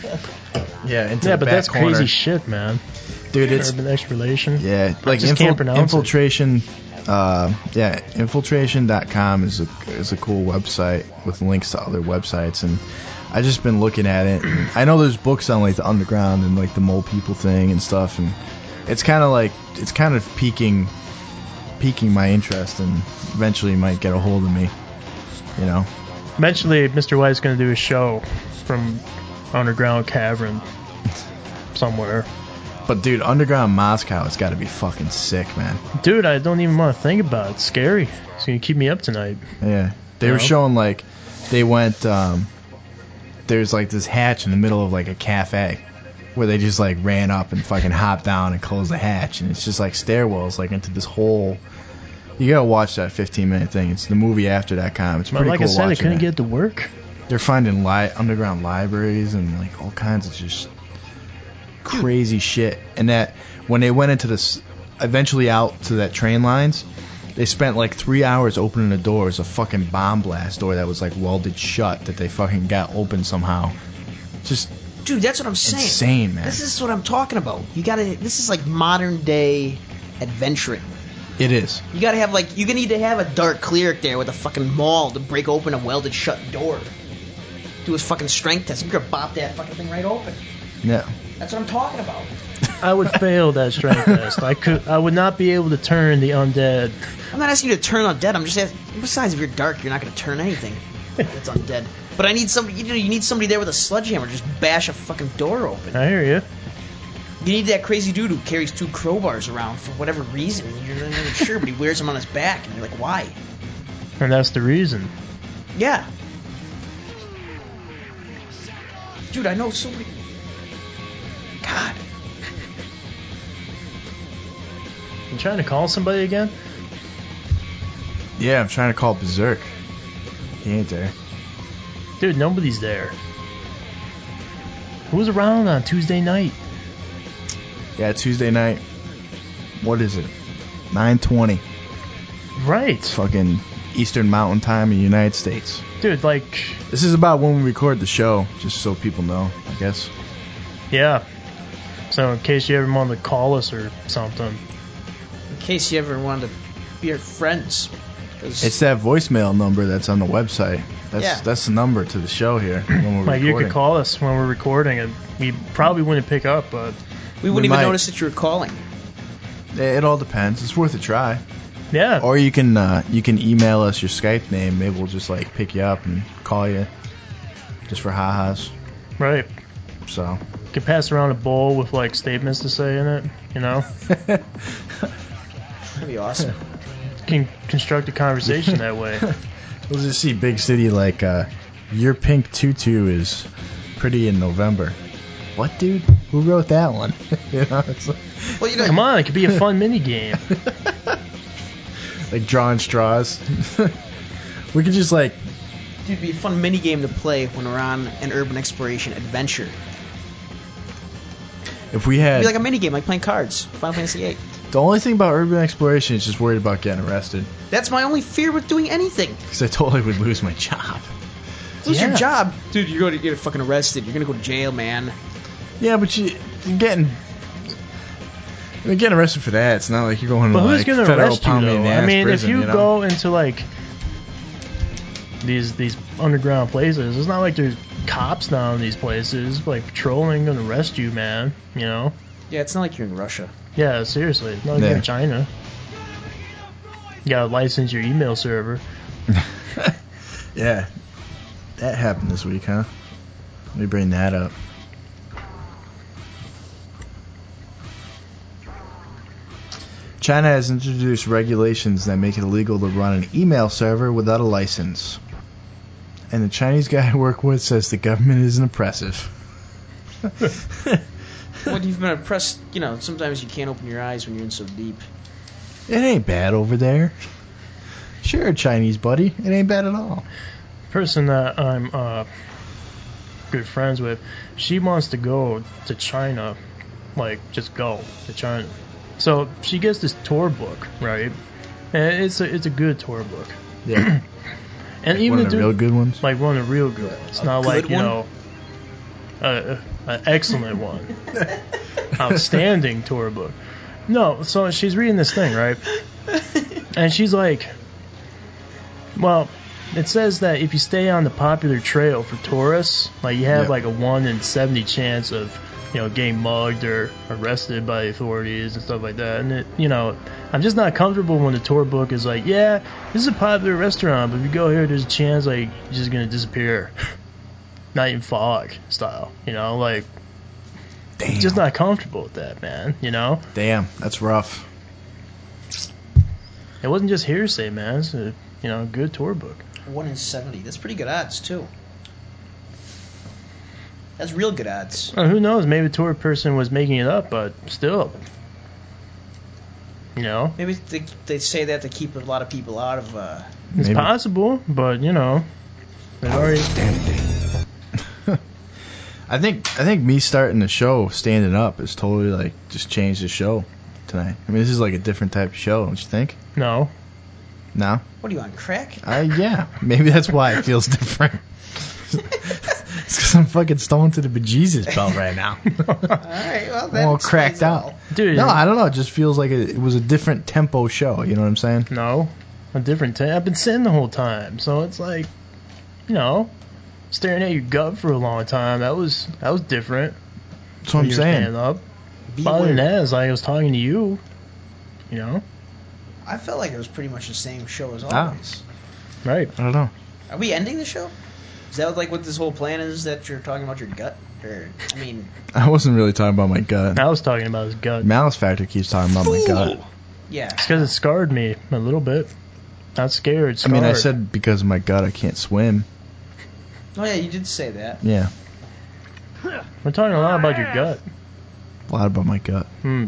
yeah, into yeah the but back that's corner. crazy shit, man. Dude, it's Urban exploration. yeah, like just infil- can't pronounce it. infiltration. Uh, yeah, infiltration dot com is a is a cool website with links to other websites, and I just been looking at it. And I know there's books on like the underground and like the mole people thing and stuff, and it's kind of like it's kind of piquing piquing my interest, and eventually might get a hold of me, you know. Eventually, Mister White's going to do a show from underground cavern somewhere. But dude, underground Moscow, it's got to be fucking sick, man. Dude, I don't even want to think about it. It's scary. It's going to keep me up tonight. Yeah, they You were know? showing like they went. Um, there's like this hatch in the middle of like a cafe where they just like ran up and fucking hopped down and closed the hatch, and it's just like stairwells like into this whole. You gotta watch that fifteen minute thing. It's the movie after dot com. It's But pretty like cool I said, I watching couldn't it. get it to work. They're finding li- underground libraries and like all kinds of just crazy shit. And that when they went into this eventually out to that train lines, they spent like three hours opening the door. It was a fucking bomb blast door that was like welded shut that they fucking got open somehow. Just Dude, that's what I'm saying. insane, man. This is what I'm talking about. You gotta. This is like modern day adventuring. It is. You gotta have like. You need to have a dark cleric there with a fucking maul to break open a welded shut door. Do his fucking strength test. You could bop that fucking thing right open. Yeah. That's what I'm talking about. I would fail that strength test. I could. I would not be able to turn the undead. I'm not asking you to turn undead. I'm just asking. Besides, if you're dark, you're not gonna turn anything that's undead. But I need somebody. You know, you need somebody there with a sledgehammer to just bash a fucking door open. I hear you. You need that crazy dude who carries two crowbars around for whatever reason. You're not even sure, but he wears them on his back, and you're like, why? And that's the reason. Yeah. Dude, I know so many. God. You trying to call somebody again? Yeah, I'm trying to call Berserk. He ain't there. Dude, nobody's there. Who's around on Tuesday night? Yeah, Tuesday night. What is it? nine twenty. Right. Fucking Eastern Mountain Time in the United States. Dude, like... This is about when we record the show, just so people know, I guess. Yeah. So in case you ever wanted to call us or something. In case you ever wanted to be our friends. It's that voicemail number that's on the website. That's Yeah. that's the number to the show here when we're Like, you recording. could call us when we're recording, and we probably wouldn't pick up, but... We wouldn't We even might. notice that you were calling. It, it all depends. It's worth a try. Yeah. Or you can uh, you can email us your Skype name. Maybe we'll just like pick you up and call you, just for ha-has. Right. So. You can pass around a bowl with, like, statements to say in it, you know? That'd be awesome. You can construct a conversation that way. We'll just see big city like, uh, your pink tutu is pretty in November. What, dude? Who wrote that one? You know, it's like, Well, you know, Come on, it could be a fun mini game. like drawing straws. We could just like, Dude, it'd be a fun mini game to play when we're on an urban exploration adventure. if we It'd had be like a mini game, like playing cards. Final Fantasy eight. the only thing about urban exploration is just worried about getting arrested, That's my only fear with doing anything. because I totally would lose my job. Lose Yeah. your job. Dude, you're going to get fucking arrested. You're going to go to jail, man. Yeah, but you, you're getting you're getting arrested for that. It's not like you're going But to who's like going to federal arrest you, pound me in though? the I ass mean, prison, if you, you know? go into, like, these these underground places, it's not like there's cops down in these places, like, patrolling, going to arrest you, man, you know? Yeah, it's not like you're in Russia. Yeah, seriously. It's not like Yeah. you're in China. You gotta license your email server. Yeah, that happened this week, huh? Let me bring that up. China has introduced regulations that make it illegal to run an email server without a license. And the Chinese guy I work with says the government isn't oppressive. When you've been oppressed, you know, sometimes you can't open your eyes when you're in so deep. It ain't bad over there. Sure, Chinese buddy, it ain't bad at all. Person that I'm uh, good friends with, she wants to go to China, like, just go to China. So she gets this tour book, right? And it's a it's a good tour book. Yeah. And Like even one of the do- real good ones? Like one of the real good ones. A Not good like, you one? know, uh, an excellent one. Outstanding tour book. No, so she's reading this thing, right? And she's like, well, it says that if you stay on the popular trail for tourists, like you have Yep. like a one in seventy chance of, you know, getting mugged or arrested by the authorities and stuff like that. And it, you know, I'm just not comfortable when the tour book is like, yeah, this is a popular restaurant, but if you go here, there's a chance like you're just gonna disappear. Night in fog style, you know, like. Damn. Just not comfortable with that, man, you know? Damn, that's rough. It wasn't just hearsay, man. It's a, you know, good tour book. one in seventy. That's pretty good odds, too. That's real good odds. Well, who knows? Maybe the tour person was making it up, but still. You know? Maybe they, they say that to keep a lot of people out of... Uh, It's Maybe. possible, but, you know. They've already... I think I think me starting the show standing up has totally like just changed the show. tonight. I mean, this is like a different type of show, don't you think? No. No? What are you on, crack? Uh, yeah. Maybe that's why it feels different. It's because I'm fucking stoned to the bejesus belt right now. Alright, well, I'm that all explains cracked it out. all. Dude. No, I don't know. It just feels like a, it was a different tempo show. You know what I'm saying? No. A different time. I've been sitting the whole time, so it's like, you know, staring at your gut for a long time. That was that was different. That's what when I'm you were saying. standing up. Be Other than weird. that, it's like I was talking to you. You know? I felt like it was pretty much the same show as Ah. always. Right. I don't know. Are we ending the show? Is that like what this whole plan is, that you're talking about your gut? Or, I mean... I wasn't really talking about my gut. I was talking about his gut. Malice Factor keeps talking about my gut. Yeah. It's because it scarred me a little bit. Not scared, I scarred. mean, I said because of my gut I can't swim. Oh yeah, you did say that. Yeah. We're talking a lot about your gut. A lot about my gut. Hmm.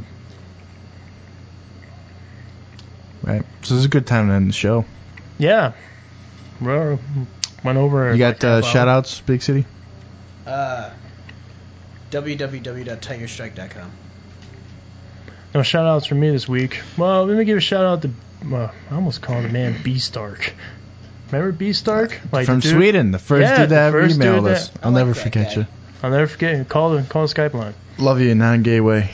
Right. So this is a good time to end the show. Yeah. We're, went over... You got like uh, half hour. shout outs, Big City? Uh, w w w dot tiger strike dot com. No shout outs from me this week. Well, let me give a shout out to... Uh, I almost called the man B-Stark. Remember B-Stark? Like From the dude- Sweden, the first yeah, dude the that ever first dude emailed that- us. I'll never forget you. I'll never forget. Call the, call the Skype line. Love you in a non-gay way.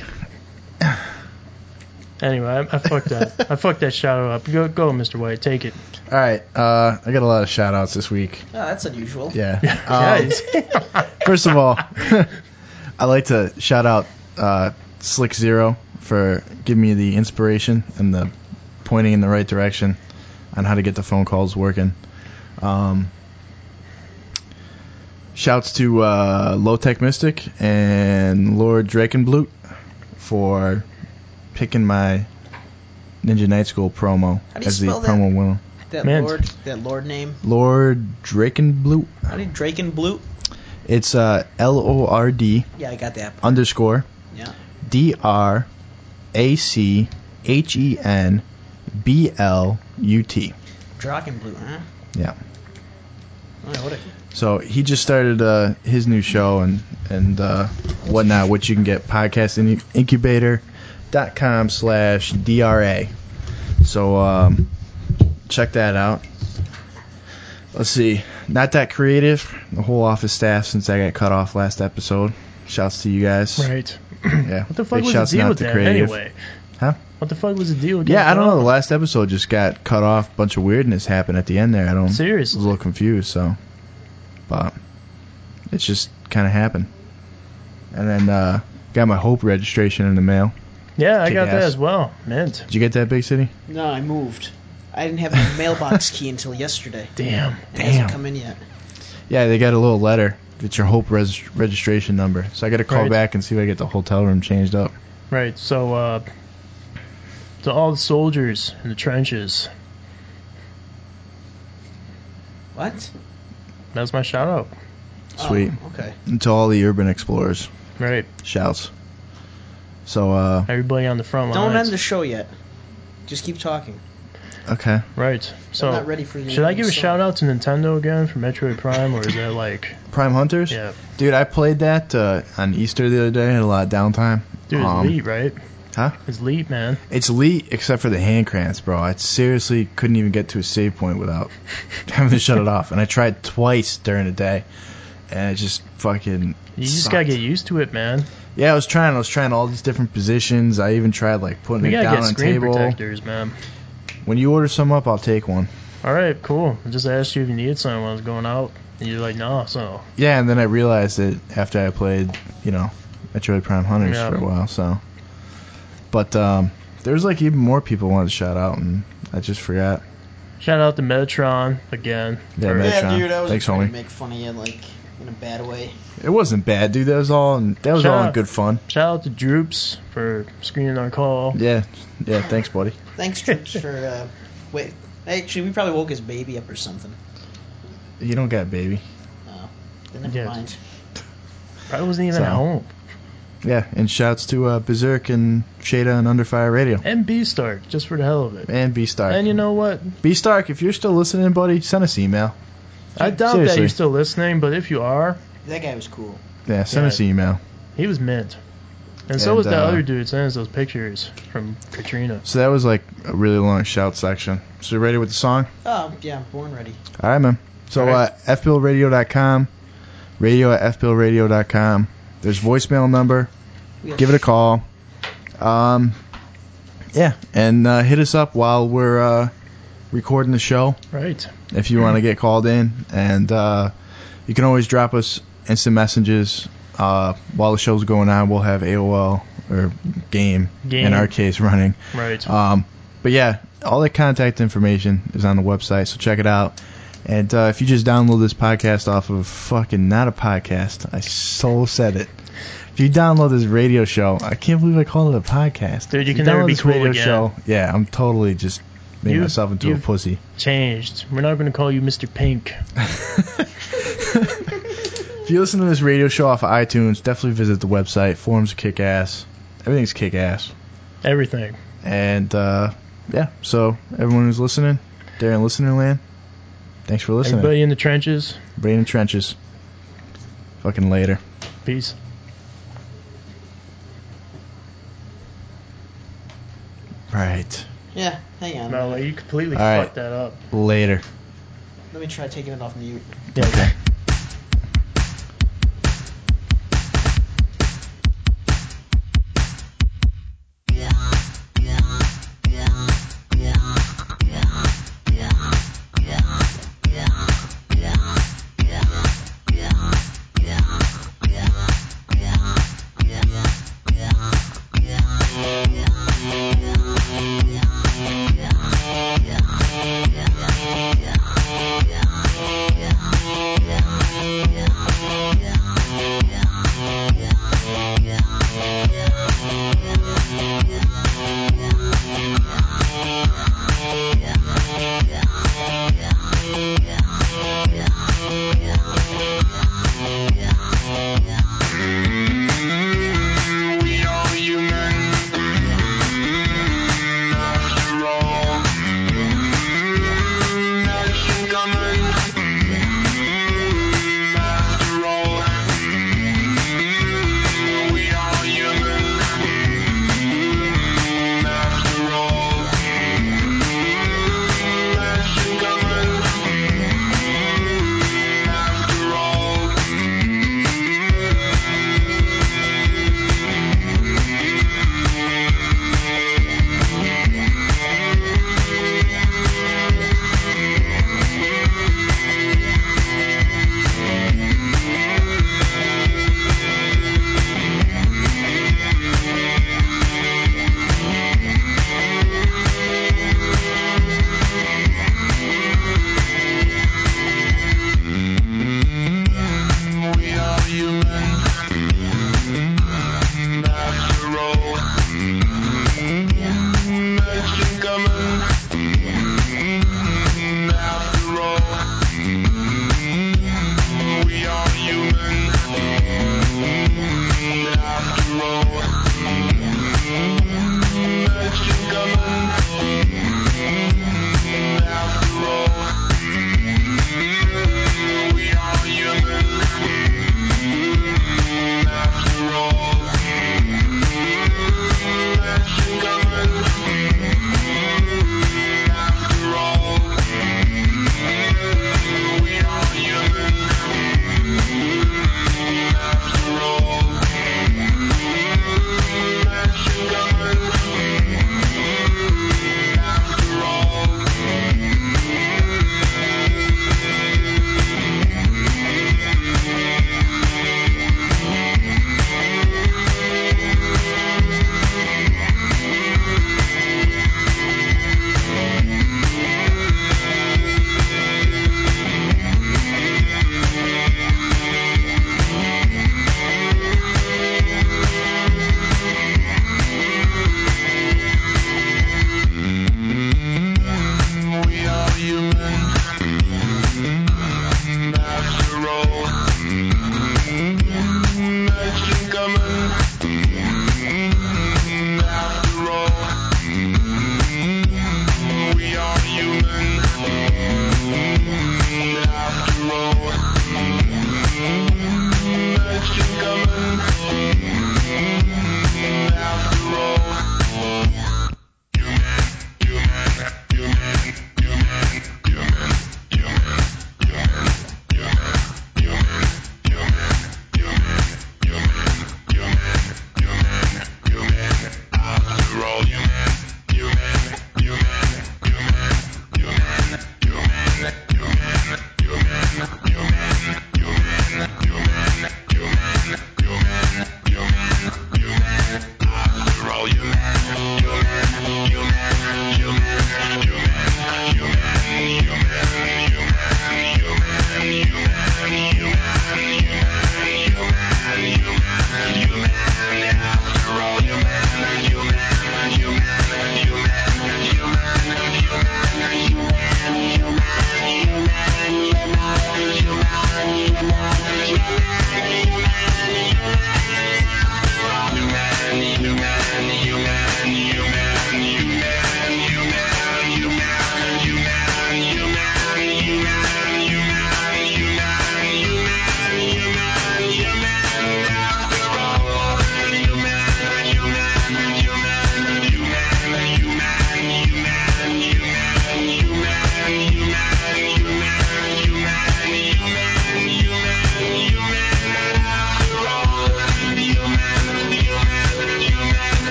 Anyway, I, I fucked that. I fucked that shout out up. Go, go, Mister White. Take it. All right. Uh, I got a lot of shout outs this week. Oh, that's unusual. Yeah. Yeah, Um, first of all, I like to shout out uh, Slick Zero for giving me the inspiration and the pointing in the right direction on how to get the phone calls working. Um, shouts to uh, Low Tech Mystic and Lord Drakenblut for picking my Ninja Night School promo How do you as the spell that? promo winner. That Man. lord, that lord name. Lord Drakenblut. How did Drakenblut? It's uh, L O R D Yeah, I got that. underscore Yeah. D R A C H E N B L U T. Drakenblut, huh? Yeah. Oh, what a, So he just started uh, his new show and and uh, whatnot, which you can get podcast incubator dot com slash D R A. So um, check that out. Let's see. Not That Creative, the whole office staff since I got cut off last episode. Shouts to you guys. Right. Yeah. What the fuck Big was shouts the deal not with to that Creative. anyway? Huh? What the fuck was the deal? with Yeah, getting I don't cut know. The off? last episode just got cut off. A bunch of weirdness happened at the end there. I don't. Seriously? I was a little confused. So, but it's just kind of happened. And then uh, got my Hope registration in the mail. Yeah, I Kick got that ass. as well. Mint. Did you get that, Big City? no, I moved. I didn't have my mailbox key until yesterday. Damn. It Damn. hasn't come in yet. Yeah, they got a little letter. It's your Hope res- registration number. So I got to call Right. back and see if I get the hotel room changed up. Right. So, uh, to all the soldiers in the trenches, What? that's my shout out. Sweet. Oh, okay. And to all the urban explorers. Right. Shouts. So, uh, Everybody on the front Don't lines. end the show yet. Just keep talking. okay. Right. So, I'm not ready for you. should I give a song. shout out to Nintendo again for Metroid Prime, or is that like, Prime Hunters? yeah, Dude, I played that uh, on Easter the other day. I had a lot of downtime. dude, it's Um, elite, right? Huh? It's elite, man. It's elite except for the hand cramps, bro. I seriously couldn't even get to a save point without having to shut it off. And I tried twice during the day, and it just fucking You just sucked. gotta get used to it, man. Yeah, I was trying. I was trying all these different positions. I even tried like putting We it gotta down get on screen table. protectors, man. When you order some up, I'll take one. All right, cool. I just asked you if you needed something when I was going out, and you're like, no, so. Yeah, and then I realized it after I played, you know, Metroid Prime Hunters Yeah. for a while. So, but um, there's like even more people wanted to shout out, and I just forgot. Shout out to Metatron again. Yeah, for- Metatron. Yeah, dude, I was Thanks, trying homie. to make fun of you, like, in a bad way. It wasn't bad, dude. That was all. That was Shout all in out- good fun. Shout out to Droops for screening our call. Yeah, yeah. Thanks, buddy. Thanks, Trips, for, uh, wait. Actually, we probably woke his baby up or something. You don't got baby. Oh, then never Yeah. mind. Probably wasn't even So- at home. Yeah, and shouts to uh, Berserk and Shada and Underfire Radio And B-Stark, just for the hell of it. and B Stark. And you know what? B Stark, if you're still listening, buddy, send us email. I doubt that Seriously. you're still listening, but if you are, That guy was cool. Yeah, send Yeah. us email. he was mint. And so was that uh, other dude sending us those pictures from Katrina. So that was like a really long shout section. So you ready with the song? Oh, yeah, I'm born ready. All right, man. So All right. uh, f bill radio dot com, radio at f bill radio dot com. There's voicemail number. Give it a call. Um, yeah, and uh, hit us up while we're uh, recording the show. Right. If you want to get called in. And uh, you can always drop us instant messages. Uh, while the show's going on, we'll have A O L or Game, Game. in our case, running. Right. Um, but yeah, all the contact information is on the website, so check it out. And uh, if you just download this podcast off of fucking not a podcast, I so said it. If you download this radio show, I can't believe I called it a podcast. Dude, you If can never download be this cool radio again. show, yeah, I'm totally just made You- myself into a you've pussy. Changed. We're not going to call you Mister Pink. If you listen to this radio show off of iTunes, definitely visit the website. Forums are kick ass. Everything's kick ass. Everything. And uh, yeah, so everyone who's listening, there in listener land, thanks for listening. Everybody in the trenches. Everybody in the trenches. Fucking later. Peace. Right. Yeah, hang on. No, you completely All right. fucked that up. Later. Let me try taking it off mute. Yeah, okay. Yeah.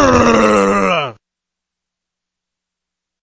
Brrr.